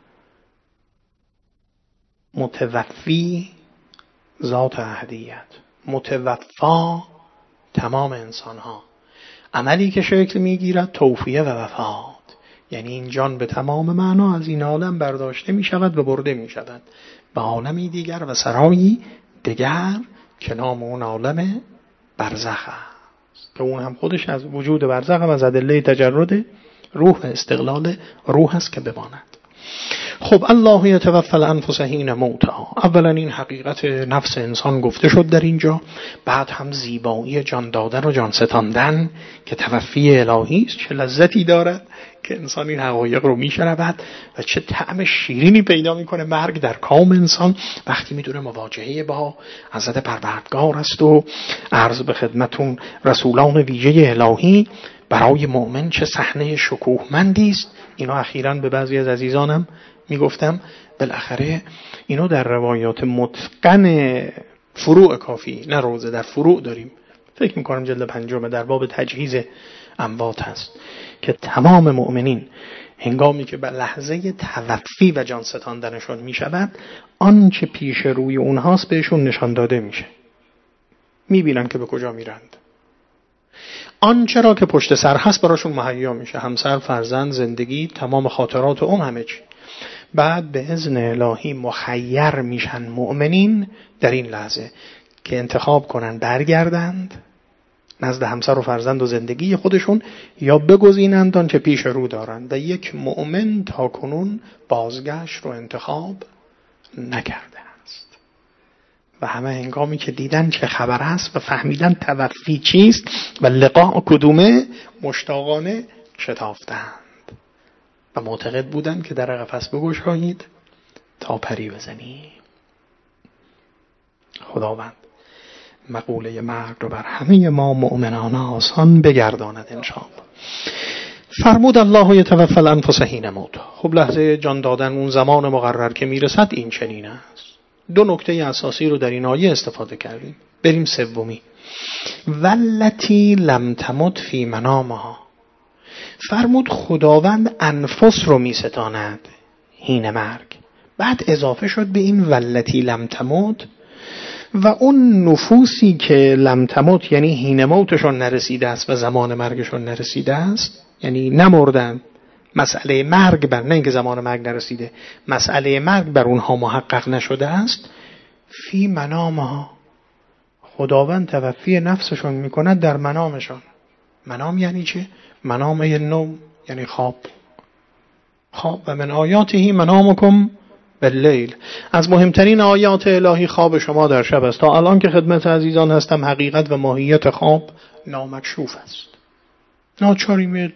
متوفی ذات احدیت، متوفا تمام انسان ها. عملی که شکل میگیرد توفیه و وفات، یعنی این جان به تمام معنا از این عالم برداشته می شود و برده می شود به عالمی دیگر و سرایی دیگر که نام اون عالم برزخ است، که اون هم خودش از وجود برزخ هم از ادله تجرد روح و استقلال روح است که بماند. خب الله یتوفی الانفس حین موتها. اولا این حقیقت نفس انسان گفته شد در اینجا، بعد هم زیبایی جان دادن و جان ستاندن که توفی الهی است، چه لذتی دارد که انسان این حقایق رو میشنود و چه طعم شیرینی پیدا میکنه مرگ در کام انسان وقتی میدونه مواجهه با حضرت پروردگار است. و عرض به خدمتون رسولان ویژه الهی برای مؤمن چه صحنه شکوهمندی است. اینا اخیراً به بعضی از عزیزانم میگفتم بالاخره اینو در روایات متقن فروع کافی، نه روزه، در فروع داریم، فکر میکنم جلد پنجم در باب تجهیز اموات هست که تمام مؤمنین هنگامی که به لحظه توفی و جان ستاندنشون میشود آنچه پیش روی اونهاست بهشون نشان داده میشه، میبینن که به کجا میرند، آنچه را که پشت سر هست براشون مهیا میشه، همسر، فرزند، زندگی، تمام خاطرات و اون همه چی. بعد به اذن الهی مخیر میشن مؤمنین در این لحظه که انتخاب کنن برگردند نزد همسر و فرزند و زندگی خودشون یا بگزینند آنچه پیش رو دارند. و یک مؤمن تا کنون بازگشت رو انتخاب نکرده است و همه هنگامی که دیدن چه خبر است و فهمیدن توفی چیست و لقاء کدومه، مشتاقانه شتافتند و معتقد بودند که در قفس بگشایید تا پری بزنی. خداوند مقوله مرگ رو بر همه ما مؤمنان آسان بگرداند انشاءالله. فرمود الله یتوفی الانفس حین موت. خب لحظه جان دادن اون زمان مقرر که میرسد این چنین است. دو نکته اساسی رو در این آیه استفاده کردیم. بریم سومی. والتی لم تمت فی منامها. فرمود خداوند انفس رو میستاند حین مرگ. بعد اضافه شد به این والتی لم تمت و اون نفوسی که لم تمت یعنی حین موتشون نرسیده است و زمان مرگشون نرسیده است، یعنی نمردن، مسئله مرگ بر نه اینکه زمان مرگ نرسیده، مسئله مرگ بر اونها محقق نشده است، فی منامها خداوند توفی نفسشون میکند در منامشون. منام یعنی چه؟ منام یعنی نوم، یعنی خواب. خواب و من آیاته منامکم باللیل. از مهمترین آیات الهی خواب شما در شب است. تا الان که خدمت عزیزان هستم حقیقت و ماهیت خواب نامکشوف است. ناچاریم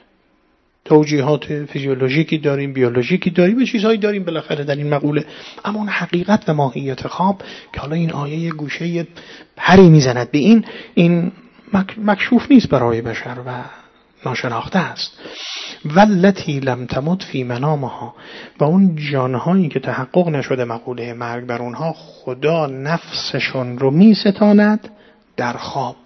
توجیهات فیزیولوژیکی داریم، بیولوژیکی داریم، و چیزهایی داریم بالاخره در این مقوله، اما اون حقیقت و ماهیت خواب که حالا این آیه گوشه پری میزند به این این مکشوف نیست برای بشر و ناشناخته است. والتی لم تمت فی منامها، و اون جانهایی که تحقق نشده مقوله مرگ بر اونها، خدا نفسشون رو میستاند در خواب.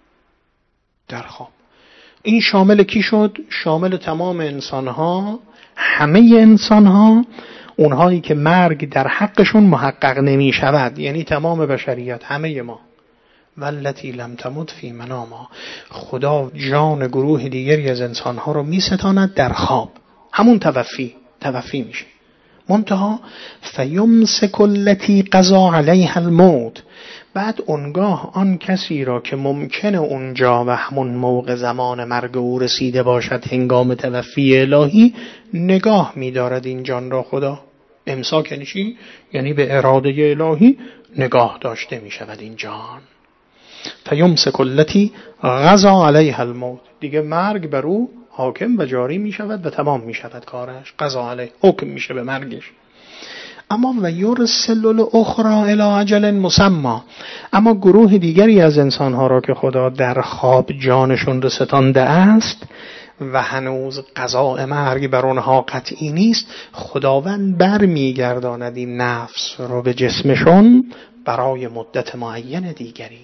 در خواب. این شامل کی شد؟ شامل تمام انسانها، همه انسانها، اونهایی که مرگ در حقشون محقق نمی شود، یعنی تمام بشریت، همه ما. والتی لم تمت فی منامها، خدا جان گروه دیگری از انسانها رو می ستاند در خواب. همون توفی توفی میشه. منتها فیمسک التی قضا علیها الموت، بعد اونگاه آن کسی را که ممکنه اونجا و همون موقع زمان مرگ او رسیده باشد هنگام توفی الهی، نگاه می‌دارد این جان را خدا. امساک یعنی چی؟ یعنی به اراده الهی نگاه داشته می‌شود این جان. فیمسک التی قضا علیها الموت، دیگه مرگ بر او حاکم و جاری می‌شود و تمام می‌شود کارش. قضا علیه، حکم میشه به مرگش. اما و یرسل الاخری الی اجل مسمى، اما گروه دیگری از انسانها را که خدا در خواب جانشون را ستانده است و هنوز قضاء مرگ بر آنها قطعی نیست، خداوند برمیگرداند این نفس رو به جسمشون برای مدت معین دیگری.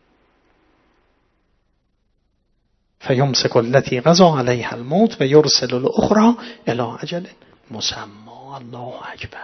فیمسک التی قضا علیها الموت و یرسل الاخری الی اجل مسمى. الله اکبر.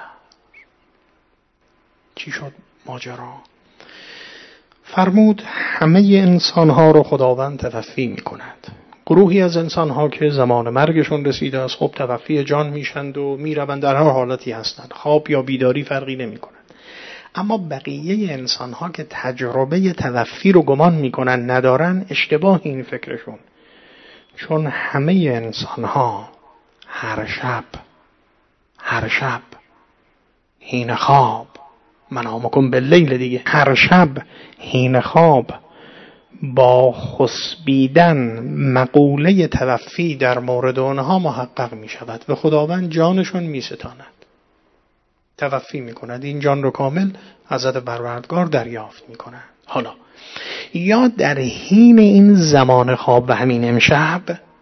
چی شد ماجرا؟ فرمود همه انسانها رو خداوند توفی می کند. گروهی از انسانها که زمان مرگشون رسیده است، خب توفی جان میشند و میروند، در هر حالتی هستند، خواب یا بیداری فرقی نمی کند. اما بقیه انسانها که تجربه توفی رو گمان می کنند ندارن، اشتباه این فکرشون، چون همه انسانها هر شب هر شب حین خواب، منامکم باللیل دیگه، هر شب حین خواب با خسبیدن مقوله توفی در مورد آنها محقق می شود و خداوند جانشون می ستاند، توفی می کند، این جان رو کامل حضرت پروردگار دریافت می کند. حالا یا در حین این زمان خواب و همین امشب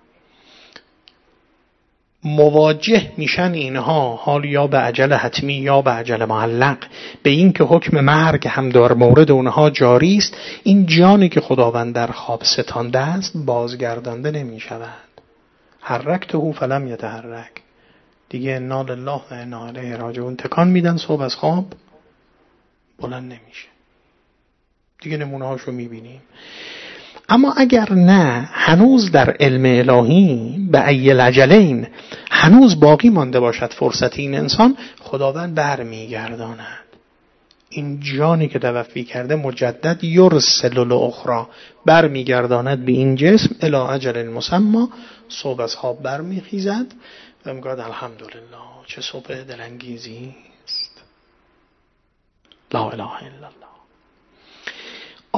مواجه میشن اینها، حال یا به عجل حتمی یا به عجل معلق، به این که حکم مرگ هم در مورد اونها جاری است. این جانی که خداوند در خواب ستانده است بازگردانده نمی شود. حرکته فلم یتحرک، دیگه انا لله و انا الیه راجعون، تکان میدن صبح از خواب بلند نمیشه. دیگه نمونه هاشو میبینیم. اما اگر نه، هنوز در علم الهی به ای العجلین هنوز باقی مانده باشد فرصت این انسان، خداوند برمیگرداند این جانی که توفی کرده، مجدد یرسل الاخری، برمیگرداند به این جسم الی اجل مسمى. صبح از خواب برمیخیزد و میگه الحمدلله، چه صبح دلانگیزی است، لا اله الا الله.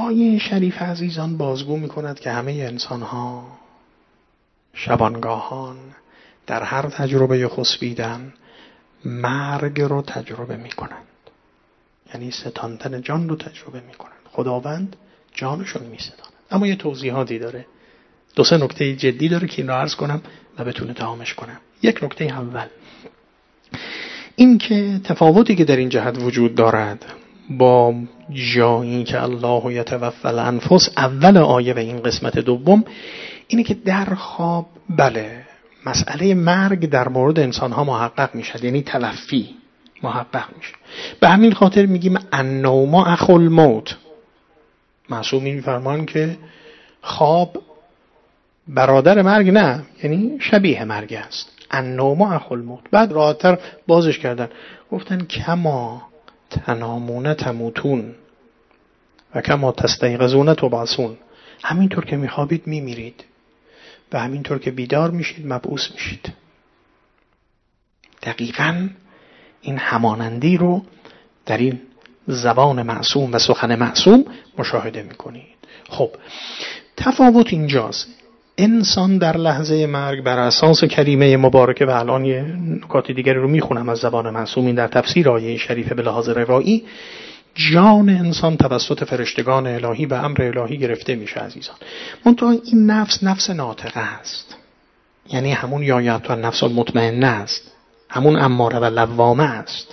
آیه شریف عزیزان بازگو می کند که همه انسان ها شبانگاهان در هر تجربه خسبیدن مرگ رو تجربه می کنند. یعنی ستاندن جان رو تجربه می کنند. خداوند جانشون می ستاند. اما یه توضیحاتی داره، دو سه نکته جدی داره که این رو عرض کنم و بتونه تمامش کنم. یک نکته اول این که تفاوتی که در این جهت وجود دارد با جایی که الله یتوفی الانفس اول آیه و این قسمت دوم اینه که در خواب بله مسئله مرگ در مورد انسان ها محقق میشه، یعنی توفی محقق میشه. به همین خاطر میگیم النوم اخو الموت. معصومین میفرمان که خواب برادر مرگ نه، یعنی شبیه مرگ است. النوم اخو الموت. بعد راحت‌تر بازش کردن گفتن کما تنامون تموتون و کما تستیقظون تبعثون. همینطور که میخوابید میمیرید و همینطور که بیدار میشید مبعوث میشید. دقیقاً این همانندی رو در این زبان معصوم و سخن معصوم مشاهده میکنید. خب تفاوت اینجاست. انسان در لحظه مرگ بر اساس کریمه مبارکه و الان یه نکات دیگری رو میخونم از زبان معصومین در تفسیر آیه شریفه به لحاظ روایی، جان انسان توسط فرشتگان الهی به امر الهی گرفته میشه عزیزان. منتها این نفس نفس ناطقه است، یعنی همون یایت و نفس المطمئنه است، همون اماره و لوامه است.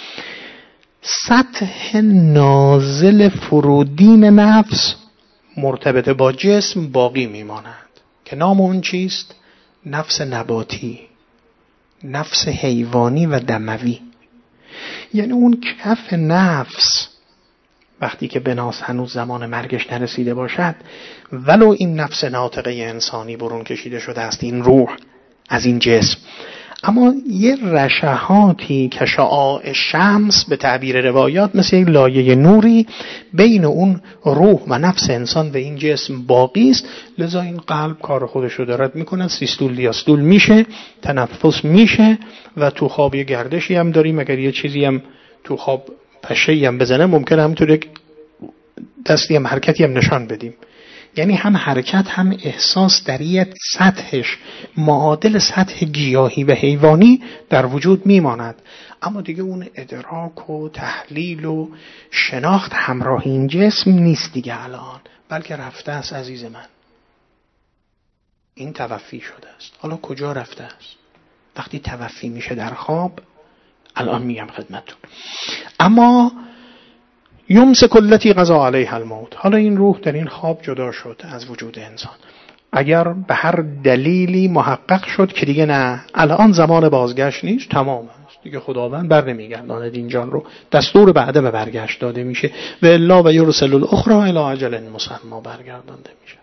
سطح نازل فرودین نفس مرتبط با جسم باقی میماند که نام اون چیست؟ نفس نباتی، نفس حیوانی و دموی. یعنی اون کف نفس وقتی که بناس هنوز زمان مرگش نرسیده باشد، ولو این نفس ناطقه انسانی برون کشیده شده است، این روح از این جسم، اما یه رشحاتی که شعاع شمس به تعبیر روایات مثل یک لایه نوری بین اون روح و نفس انسان و این جسم باقی است. لذا این قلب کار خودش رو دارد میکنه، سیستول دیاستول میشه، تنفس میشه و تو خواب یه گردشی هم داریم. اگر یه چیزی هم تو خواب پشه‌ای هم بزنه ممکنه همینطور یک دستی هم حرکتی هم نشان بدیم. یعنی هم حرکت هم احساس در یک سطحش معادل سطح گیاهی و حیوانی در وجود میماند، اما دیگه اون ادراک و تحلیل و شناخت همراه این جسم نیست دیگه الان، بلکه رفته است عزیز من. این توفی شده است. حالا کجا رفته است؟ وقتی توفی میشه در خواب، الان میگم خدمتتون. اما یمسک التی قضی علیها الموت. حالا این روح در این خواب جدا شد از وجود انسان. اگر به هر دلیلی محقق شد که دیگه نه، الان زمان بازگشت نیست، تمام است دیگه، خداوند بر نمیگرداند این جان رو، دستور بعده به برگشت داده میشه و الا و یرسل الاخرى الی اجل مسمى برگردانده میشه.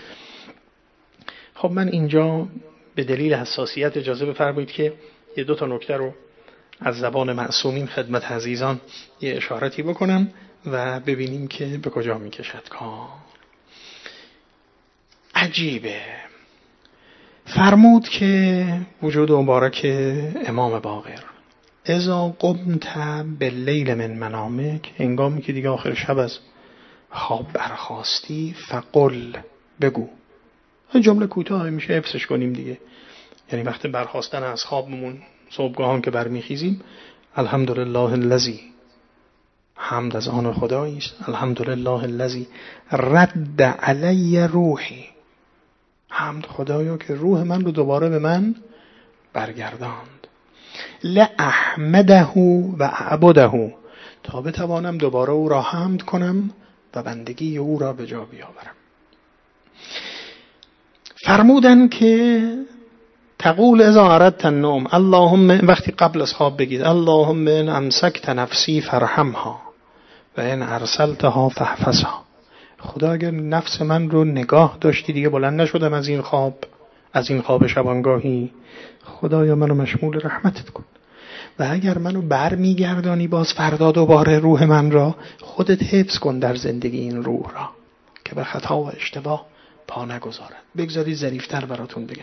خب من اینجا به دلیل حساسیت اجازه بفرمایید که یه دو تا نکته رو از زبان معصومین خدمت عزیزان یه اشارتی بکنم و ببینیم که به کجا میکشد کار. عجیبه. فرمود که وجود مبارک امام باقر اذا قمت باللیل من منامک، هنگامی که دیگه آخر شب از خواب برخاستی، فقل، بگو. جمله کوتاه میشه حفظش کنیم دیگه. یعنی وقتی برخاستن از خوابمون صبحگاهان که برمیخیزیم، الحمدلله الذی، حمد از آن خدایی است، الحمدلله الذی رد علی روحی، حمد خدایا که روح من رو دوباره به من برگرداند، لاحمده و اعبده، تا بتوانم دوباره او را حمد کنم و بندگی او را به جا بیاورم. فرمودن که تقول اذا اردت النوم اللهم، وقتی قبل از خواب بگید اللهم ان امسکت نفسی فرحمها و ان ارسلتها فاحفظها. خدا اگر نفس من رو نگاه داشتی، دیگه بلند نشدم از این خواب، از این خواب شبانگاهی، خدایا منو مشمول رحمتت کن. و اگر منو بر میگردانی باز فردا دوباره روح من را، خودت حفظ کن در زندگی این روح را که به خطا و اشتباه پا نگذارد. بگذارید ظریفتر براتون بگم.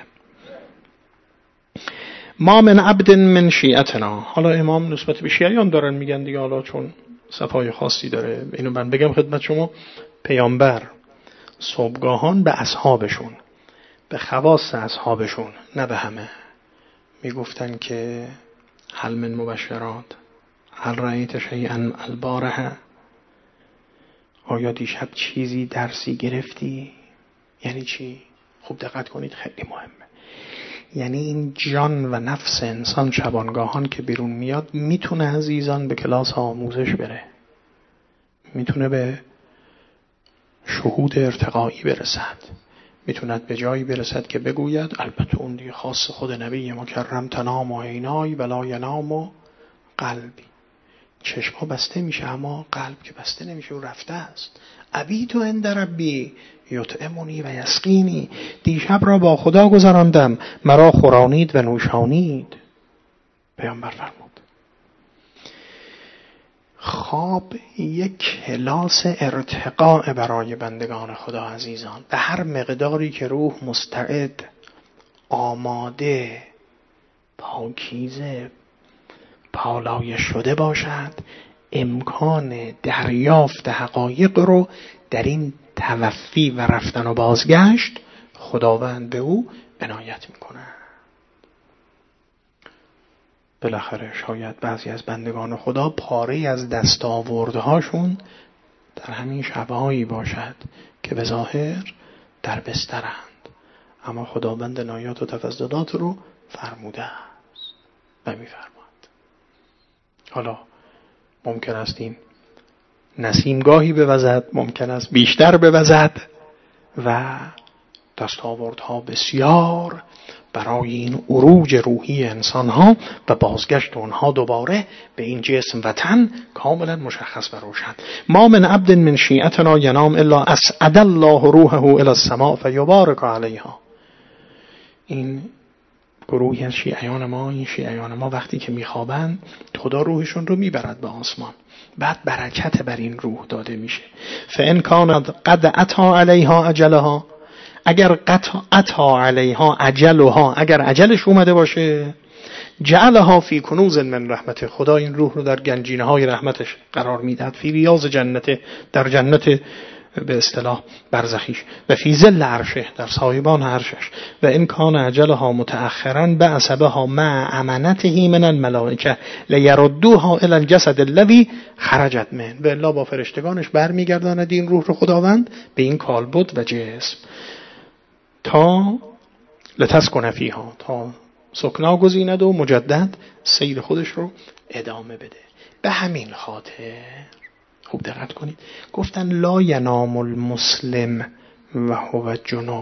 ما من عبد من شیعتنا. حالا امام نسبت به شیعیان دارن میگن دیگه، حالا چون صفای خاصی داره اینو من بگم خدمت شما. پیامبر صبحگاهان به اصحابشون، به خواص اصحابشون، نه به همه، میگفتن که هل من مبشرات، هل رأیت شیئا البارحه، آیا دیشب چیزی درسی گرفتی؟ یعنی چی؟ خوب دقت کنید، خیلی مهمه. یعنی این جان و نفس انسان شبانگاهان که بیرون میاد میتونه عزیزان به کلاس آموزش بره، میتونه به شهود ارتقایی برسد، میتوند به جایی برسد که بگوید، البته اون دیگه خاص خود نبی مکرم، تنام و عینای ولا ینام و قلبی، چشما بسته میشه اما قلب که بسته نمیشه، او رفته است. ابیت عند ربی یطعمنی و یسقینی، دیشب را با خدا گذراندم، مرا خورانید و نوشانید. پیامبر فرمود خواب یک کلاس ارتقاء برای بندگان خدا عزیزان. به هر مقداری که روح مستعد، آماده، پاکیزه، پالایش شده باشد، امکان دریافت حقایق رو در این توفی و رفتن و بازگشت خداوند به او عنایت میکنه. بالاخره شاید بعضی از بندگان خدا پاره از دستاوردهاشون در همین شبهایی باشد که به ظاهر در بسترند، اما خداوند عنایات و تفضلات رو فرموده است و میفرماد. حالا ممکن است این نسیمگاهی بوزد، ممکن است بیشتر بوزد و دستاوردها بسیار برای این عروج روحی انسانها و بازگشت اونها دوباره به این جسم و تن کاملا مشخص و روشن. ما من عبد من شیعتنا ینام الا اسعد الله روحه الى السماء فیبارک علیها. این گروهی از شیعیان ما، این شیعیان ما وقتی که میخوابند خدا روحشون رو میبرد به آسمان، بعد برکت بر این روح داده میشه. فان کانت قد عطا علیها اجلها، اگر قطع عطا علیها اجلها، اگر اجلش اومده باشه، جعلها فی کنوز من رحمته، خدا این روح رو در گنجینه های رحمتش قرار میدهد، فی ریاض جنته، در جنت به اصطلاح برزخیش، و فی ظل عرشه، در سایبان عرشش. و ان کان اجلها متأخرا بعث بها مع امنته من الملائکه لیردوها الی الجسد الذی خرجت من، و الا با فرشتگانش برمیگرداند این روح رو خداوند به این کالبد و جسم، تا لتسکن فیها، تا سکنا گزیند و مجدد سیر خودش رو ادامه بده. به همین خاطر خوب دقت کنید، گفتن لا ینام المسلم و هو جنوب،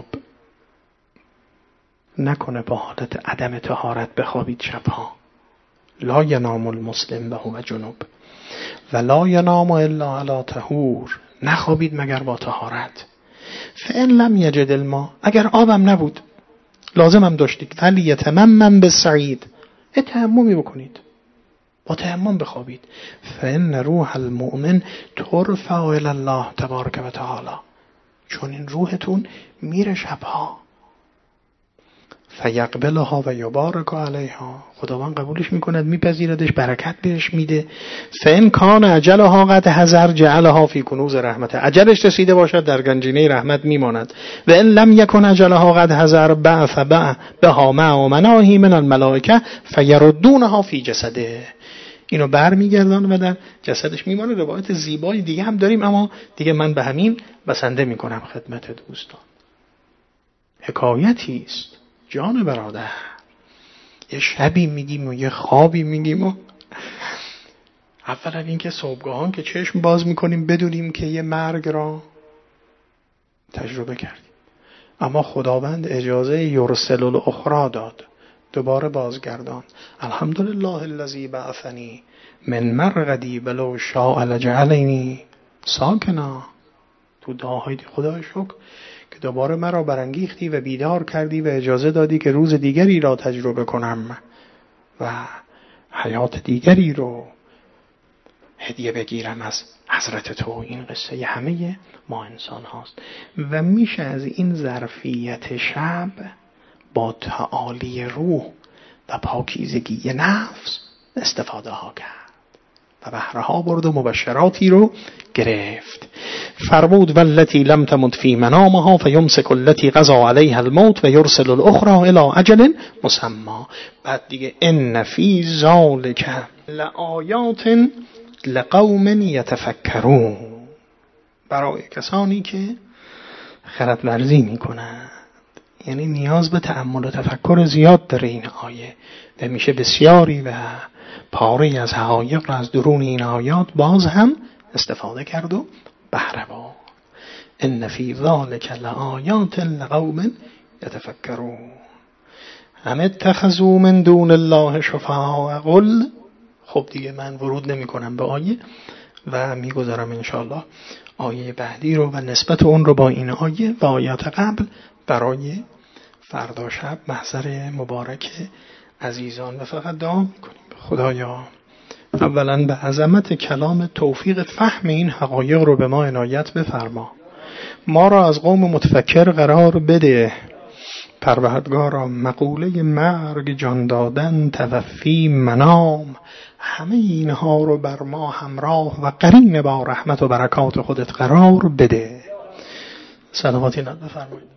نکنه با حالت عدم طهارت بخوابید شبها. لا ینام المسلم و هو جنوب و لا ینام الا علی طهور، نخوابید مگر با طهارت. فان لم یجد الماء، اگر آبم نبود، لازمم داشتید، فلیتمم بالصعید، تیممی بکنید، با تیمم بخوابید. فان روح المؤمن ترفع الی الله تبارک و تعالی، چون این روحتون میره شبها، فیقبلها و یبارک علیها، خداوند قبولش میکند، میپذیردش، برکت بهش میده. فان کان اجلها قد حضر جعلها فی کنوز رحمت، اجلش رسیده باشد در گنجینه رحمت میماند. و ان لم یکن اجلها قد حضر بعث بها مع مناهی من الملائکه فیردونها فی جسده، اینو برمیگردان و در جسدش میمانه. روایت زیبایی دیگه هم داریم، اما دیگه من به همین بسنده میکنم خدمت دوستان. حکایتی است جان برادر، یه شبی میگیم و یه خوابی میگیم و اولا این که صبحگاهان که چشم باز میکنیم بدونیم که یه مرگ را تجربه کردیم، اما خداوند اجازه یرسل الاخرى داد، دوباره بازگردان. الحمدلله الذی بعثنی من مرقدی ولو شاء لجعلنی ساکنا. تو دعاهای خدا شکر که دوباره مرا برانگیختی و بیدار کردی و اجازه دادی که روز دیگری را تجربه کنم و حیات دیگری رو هدیه بگیرم از حضرت تو. این قصه ی همه ما انسان هاست و میشه از این ظرفیت شب با تعالی روح و پاکیزگی نفس استفاده ها کرد و بهره ها برد و مبشراتی رو گرفت. فرمود والتی لم تمت فی منامها فیمسک التی قضا علیها الموت و یرسل الاخرى الی اجل مسمى. بعد دیگه ان فی ذلک لآیات لقوم یتفکرون، برای کسانی که خرد ورزی میکنند. یعنی نیاز به تأمل و تفکر زیاد داره این آیه و میشه بسیاری و پاره از حقایق را از درون این آیات باز هم استفاده کرد و بهره برد. ان فی ذلک لآیات لقوم یتفکرون. ام اتخذوا من دون الله شفعاء قل. خب دیگه من ورود نمی کنم به آیه و میگذارم انشاءالله آیه بعدی رو و نسبت اون رو با این آیه و آیات قبل برای فردا شب محضر مبارک عزیزان و فقط دعا میکنیم خدایا اولا به عظمت کلام توفیق فهم این حقایق رو به ما عنایت بفرما، ما را از قوم متفکر قرار بده. پروردگارا مقوله مرگ، جان دادن، توفی، منام، همه اینها رو بر ما همراه و قرین با رحمت و برکات خودت قرار بده. صلواتی نت بفرمایید.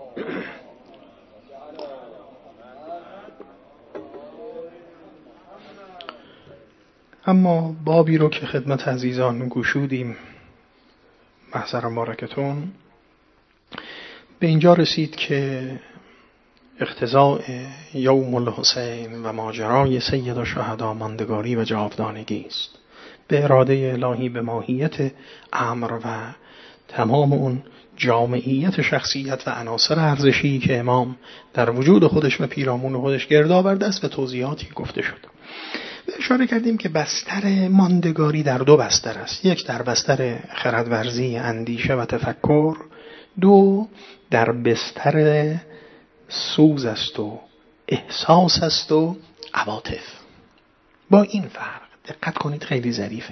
اما بابی رو که خدمت عزیزان گشودیم محضر مبارکتون به اینجا رسید که اقتضاء یوم الحسین و ماجرای سید الشهدا ماندگاری و جاودانگی است. به اراده الهی به ماهیت امر و تمام اون جامعیت شخصیت و عناصر ارزشی که امام در وجود خودش و پیرامون خودش گرد آورده است و توضیحاتی گفته شد. اشاره کردیم که بستر ماندگاری در دو بستر است. یک در بستر خردورزی، اندیشه و تفکر. دو در بستر سوز است و احساس است و عواطف. با این فرق دقت کنید خیلی ظریفه.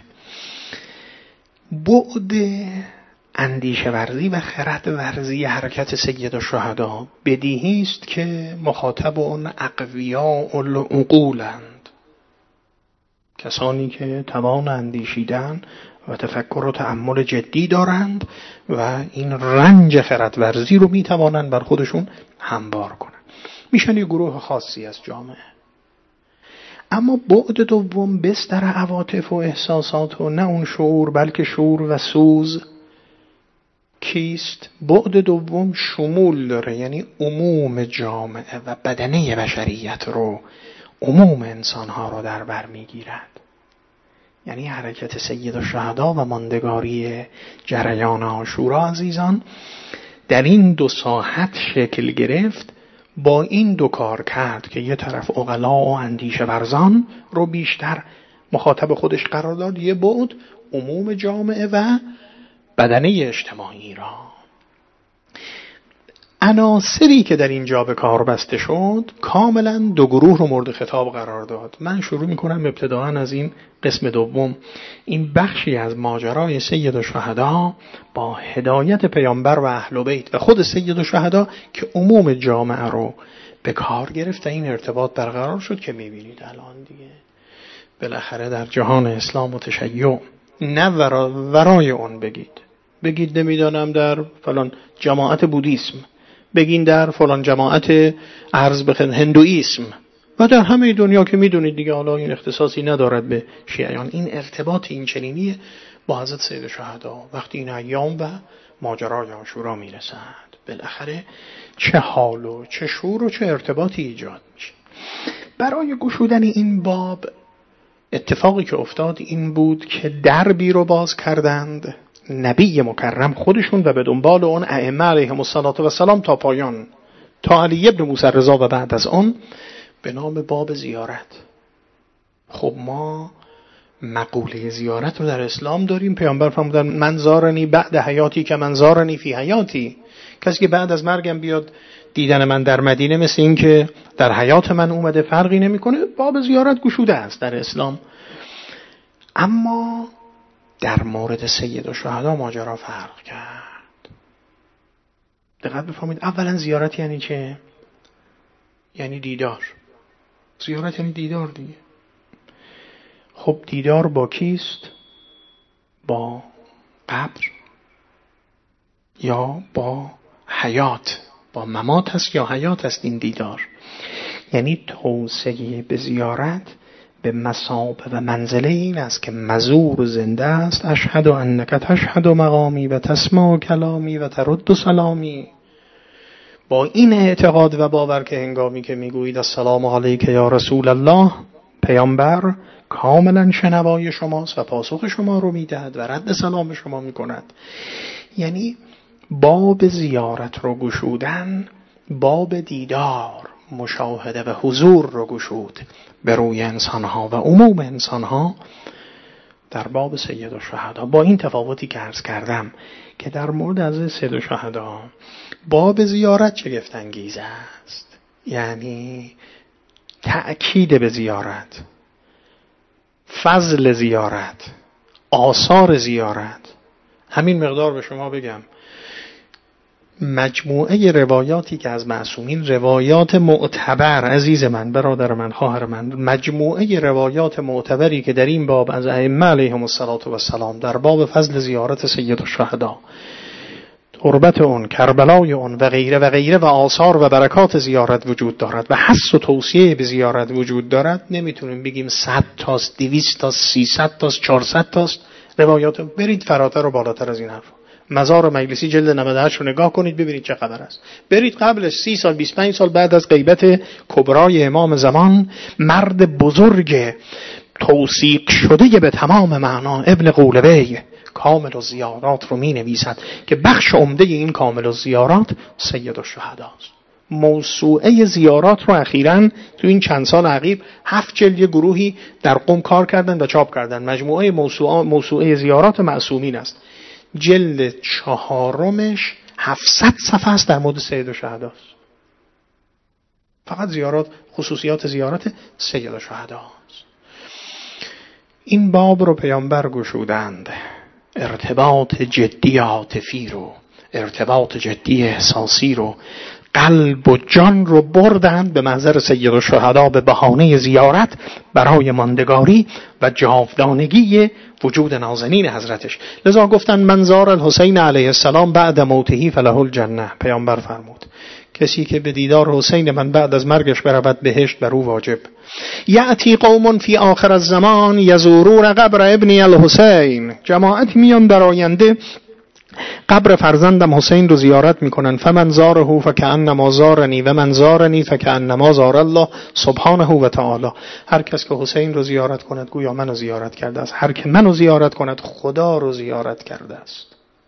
بعد اندیشه ورزی و خرد ورزی حرکت سید الشهدا بدیهی است که مخاطب اون اقویاء العقولند، کسانی که توان اندیشیدن و تفکر و تأمل جدی دارند و این رنج خردورزی رو میتوانند بر خودشون هموار کنند. میشن یه گروه خاصی از جامعه. اما بعد دوم بستر عواطف و احساسات و نه اون شعور بلکه شعور و سوز کیست؟ بعد دوم شمول داره، یعنی عموم جامعه و بدنه بشریت رو، عموم انسانها رو در بر میگیرد. یعنی حرکت سید الشهدا و ماندگاری جریان عاشورا عزیزان در این دو ساحت شکل گرفت، با این دو کار کرد که یه طرف عقلا و اندیشه ورزان رو بیشتر مخاطب خودش قرار داد، یه بعد عموم جامعه و بدنه اجتماعی را. عناصری که در اینجا به کار بسته شد کاملا دو گروه رو مورد خطاب قرار داد. من شروع میکنم ابتداءً از این قسم دوم، این بخشی از ماجرای سید الشهدا با هدایت پیامبر و اهل بیت و خود سید الشهدا که عموم جامعه رو به کار گرفت و این ارتباط برقرار شد که میبینید الان دیگه بالاخره در جهان اسلام و تشیع نه ورا ورای اون بگید بگید نمیدانم در فلان جماعت بودیسم، بگین در فلان جماعت عرض به هندویسم و در همه دنیا که میدونید دیگه، حالا این اختصاصی ندارد به شیعیان. این ارتباط این چنینی با حضرت سید الشهدا وقتی این ایام و ماجرای عاشورا میرسد بالاخره چه حال و چه شور و چه ارتباطی ایجاد میشه. برای گشودن این باب اتفاقی که افتاد این بود که دربی رو باز کردند نبی مکرم خودشون و به دنبال اون ائمه علیهم السلام تا پایان، تا علی ابن موسی رضا و بعد از اون، به نام باب زیارت. خب ما مقوله زیارت رو در اسلام داریم. پیامبر فرمودن من زارنی بعد حیاتی که من زارنی فی حیاتی. کسی که بعد از مرگم بیاد دیدن من در مدینه مثل این که در حیات من اومده فرقی نمیکنه. باب زیارت گشوده است در اسلام. اما در مورد سید الشهدا ماجرا فرق کرد. دقت بفرمایید. اولا زیارت یعنی چه؟ یعنی دیدار. زیارت یعنی دیدار دیگه. خب دیدار با کیست؟ با قبر، یا با حیات، با ممات است یا حیات است این دیدار. یعنی توصیه به زیارت به مثابه و منزله این است که مزور زنده است. اشهد انک تشهد مقامی و تسمع کلامی و ترد سلامی. با این اعتقاد و باور که هنگامی که میگویید السلام علیک یا رسول الله، پیامبر کاملا شنوای شماست و پاسخ شما رو میدهد و رد سلام شما میکند. یعنی باب زیارت رو گشودن، باب دیدار، مشاهده و حضور رو گشود به روی انسانها و عموم انسانها در باب سید الشهدا. با این تفاوتی که عرض کردم که در مورد از سید الشهدا باب زیارت شگفت انگیز است، یعنی تأکید به زیارت، فضل زیارت، آثار زیارت. همین مقدار به شما بگم، مجموعه روایاتی که از معصومین، روایات معتبر، عزیز من، برادر من، خواهر من، مجموعه روایات معتبری که در این باب از ائمه علیهم السلام در باب فضل زیارت سید الشهدا، تربت اون، کربلای اون و غیره و غیره و آثار و برکات زیارت وجود دارد و حث و توصیه به زیارت وجود دارد، نمیتونیم بگیم صد تاست، دویست تاست، سیصد تاست، چهارصد تاست روایات. برید فراتر و بالاتر از این حرف. مزار مجلسی جلد نود و هشت رو نگاه کنید ببینید چه خبر است. برید قبلش سی سال، بیست و پنج سال بعد از غیبت کبرای امام زمان، مرد بزرگ توثیق شده به تمام معنا ابن قولبی کامل الزیارات رو می نویسد که بخش عمده این کامل الزیارات سید الشهدا است. موسوعه زیارات رو اخیراً تو این چند سال اخیر هفت جلد گروهی در قم کار کردن و چاپ کردن. مجموعه موسوعه, موسوعه زیارات معصومین است. جلد چهارمش هفتصد صفحه است در مورد سید الشهدا است. فقط زیارات، خصوصیات زیارت سید الشهدا است. این باب رو پیامبر گشودند. ارتباط جدی عاطفی رو، ارتباط جدی احساسی رو، قلب و جان رو بردند به منظر سید الشهدا به بهانه زیارت برای ماندگاری و جاودانگی وجود نازنین حضرتش. لذا گفتن من زار الحسین علیه السلام بعد موته فله الجنه. پیامبر فرمود کسی که به دیدار حسین من بعد از مرگش برود بهشت بر او واجب. یأتی قوم فی آخر الزمان یزورون قبر ابن الحسین. جماعت میان در آینده قبر فرزندم حسین رو زیارت میکنن. فمن زاره فکأنما زارنی و من زارنی فکأنما زار الله سبحانه و تعالی. هر کس که حسین رو زیارت کند گویا منو زیارت کرده است. هر که منو زیارت کند خدا رو زیارت کرده است.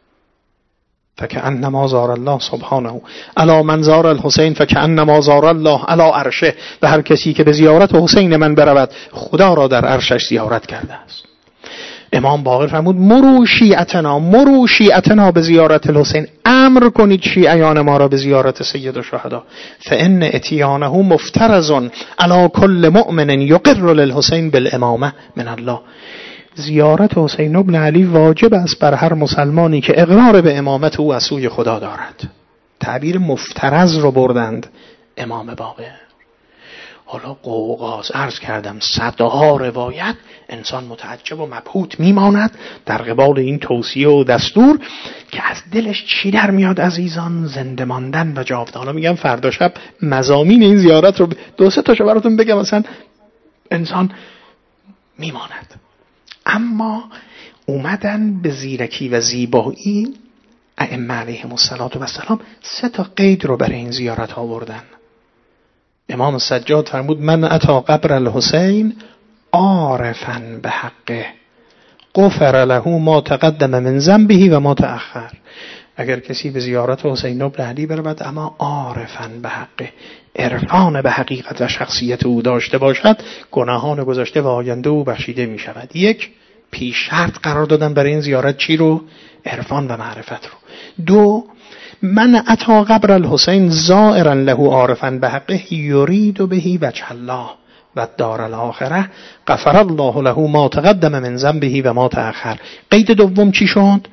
فکأنما زار الله سبحانه الا من زار الحسین فکأنما زار الله علی عرشه. و هر کسی که به زیارت حسین من برود خدا را در عرشش زیارت کرده است. امام باقر فرمود مرو شیعتنا، مرو شیعتنا به زیارت الحسین. امر کنید شیعیان ما را به زیارت سید الشهدا. فان اتیانه مفترض علی کل مؤمن یقر للحسین بالامامه من الله. زیارت حسین ابن علی واجب است بر هر مسلمانی که اقرار به امامت او از سوی خدا دارد. تعبیر مفترض رو بردند امام باقر. حالا قوقاز عرض کردم صدها روایت، انسان متعجب و مبهوت میماند در قبال این توصیه و دستور که از دلش چی در میاد عزیزان؟ زنده ماندن و جاودانه. میگم فردا شب مضامین این زیارت رو دو سه تاشو براتون بگم، مثلا انسان میماند. اما اومدن به زیرکی و زیبایی ائمه علیهم السلام سه تا قید رو برای این زیارت آوردن. امام سجاد فرمود من اتی قبر الحسین عارفا به حقه غفر له ما تقدم من ذنبه و ما تأخر. اگر کسی به زیارت حسین ابن علی برود اما عارفا به حقه، عرفان به حقیقت و شخصیت او داشته باشد، گناهان گذشته و آینده او بخشیده می شود. یک پیش شرط قرار دادن برای این زیارت چی رو؟ عرفان و معرفت رو. دو من اتی قبر الحسین زائرا له عارفا بحقه یرید به وجه الله و دار الاخره غفر الله له ما تقدم من ذنبه و ما تأخر. قید دوم چی شد؟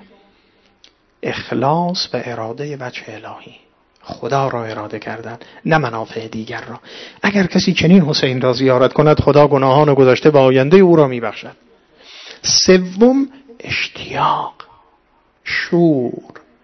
اخلاص و اراده وجه الهی، خدا را اراده کردن نه منافع دیگر را. اگر کسی چنین حسین را زیارت کند خدا گناهان گذشته و آینده او را میبخشد. سوم اشتیاق، شور،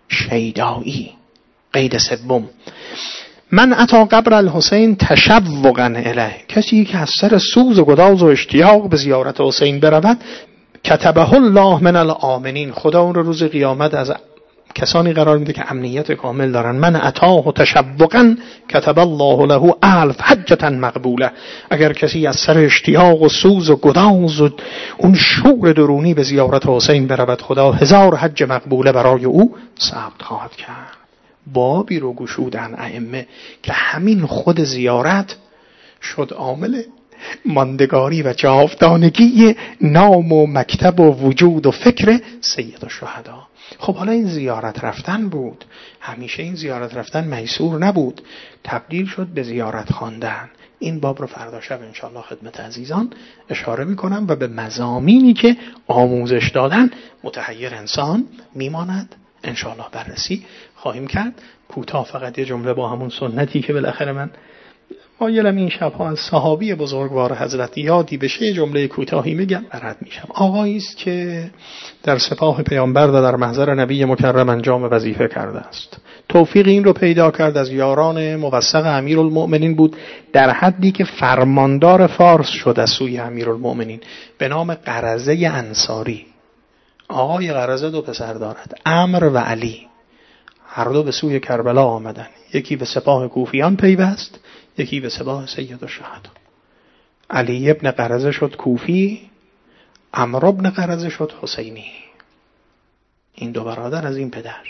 شیدایی. قید سوم، من اتی قبر الحسین تشوقا الیه، کسی که از سر سوز و گداز و اشتیاق به زیارت حسین برود، کتبه الله من الآمنین، خدا اون رو روز قیامت از کسانی قرار میده که امنیت کامل دارن. من اتاه تشوقا کتب الله له الف حجة مقبوله، اگر کسی از سر اشتیاق و سوز و گداز و اون شور درونی به زیارت حسین برود، خدا هزار حج مقبوله برای او ثبت خواهد کرد. بابی رو گشودن ائمه که همین خود زیارت شد عامل ماندگاری و جاودانگی نام و مکتب و وجود و فکر سید الشهدا. خب حالا این زیارت رفتن بود، همیشه این زیارت رفتن میسور نبود، تبدیل شد به زیارت خواندن. این باب رو فردا شب انشاءالله خدمت عزیزان اشاره میکنم و به مضامینی که آموزش دادن متحیر انسان میماند انشاءالله بررسی خواهیم کرد. کوتاه فقط یه جمله با همون سنتی که بالاخره من مایلم این شبها از صحابی بزرگوار حضرت یادی بشه، یه جمله کوتاهی میگم برات میشم. آقایی است که در سپاه پیامبر و در محضر نبی مکرم انجام وظیفه کرده است. توفیق این رو پیدا کرد از یاران موثق امیرالمؤمنین بود، در حدی که فرماندار فارس شد از سوی امیرالمؤمنین به نام قرظه انصاری. آقای قرظه دو پسر دارد، عمرو و علی، هر دو به سوی کربلا آمدن. یکی به سپاه کوفیان پیوست، یکی به سپاه سید الشهدا. علی ابن قرظه شد کوفی، عمرو ابن قرظه شد حسینی. این دو برادر از این پدر.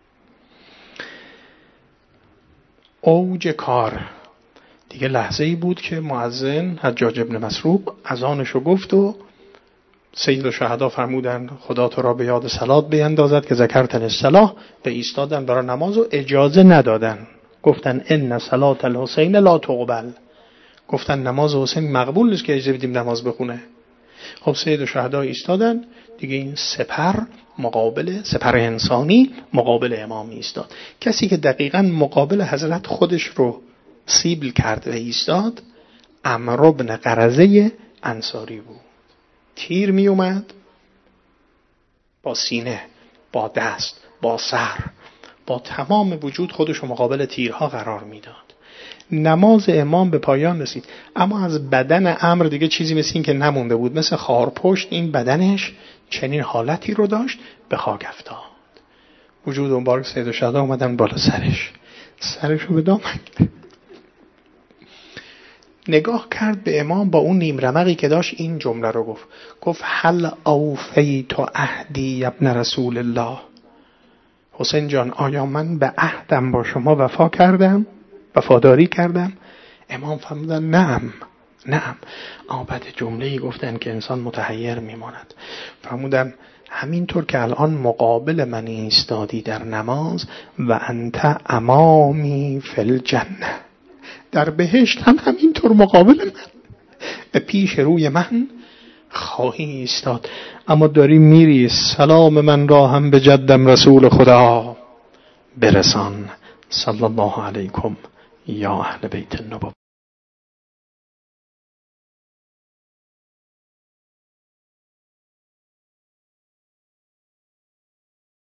اوج کار دیگه لحظه ای بود که مؤذن حجاج ابن مسروق اذانشو گفت و سید الشهدا فرمودن خدا تو را به یاد صلات بیندازد که ذکرتن الصلاة، به ایستادن برای نماز و اجازه ندادن. گفتن ان صلات الحسین لا تقبل، گفتن نماز حسین مقبول نیست که اجازه بدیم نماز بخونه. خب سید الشهدا ایستادن دیگه، این سپر مقابل سپر انسانی مقابل امام ایستاد. کسی که دقیقاً مقابل حضرت خودش رو سیبل کرد و ایستاد عمرو بن قرظه انصاری بود. تیر می اومد با سینه، با دست، با سر، با تمام وجود خودش رو مقابل تیرها قرار میداد. نماز امام به پایان رسید، اما از بدن عمرو دیگه چیزی مثل این که نمونده بود، مثل خارپشت این بدنش چنین حالتی رو داشت به خاک افتاد. وجود اون بار سید الشهدا اومدن بالا سرش، سرش رو به دامن نگاه کرد به امام، با اون نیم رمقی که داشت این جمله رو گفت، گفت هل اوفیت عهدی ابن رسول الله، حسین جان آیا من به عهدم با شما وفا کردم، وفاداری کردم؟ امام فرمودن نعم نعم. اما بعد جمله‌ای گفتن که انسان متحیر میماند. فرمودن همینطور که الان مقابل من ایستادی در نماز، و انت امامی فی الجنه، در بهشت هم همینطور مقابل من به پیش روی من خواهی ایستاد. اما داری میری، سلام من را هم به جدم رسول خدا برسان. صلی الله علیکم یا اهل بیت النبوة.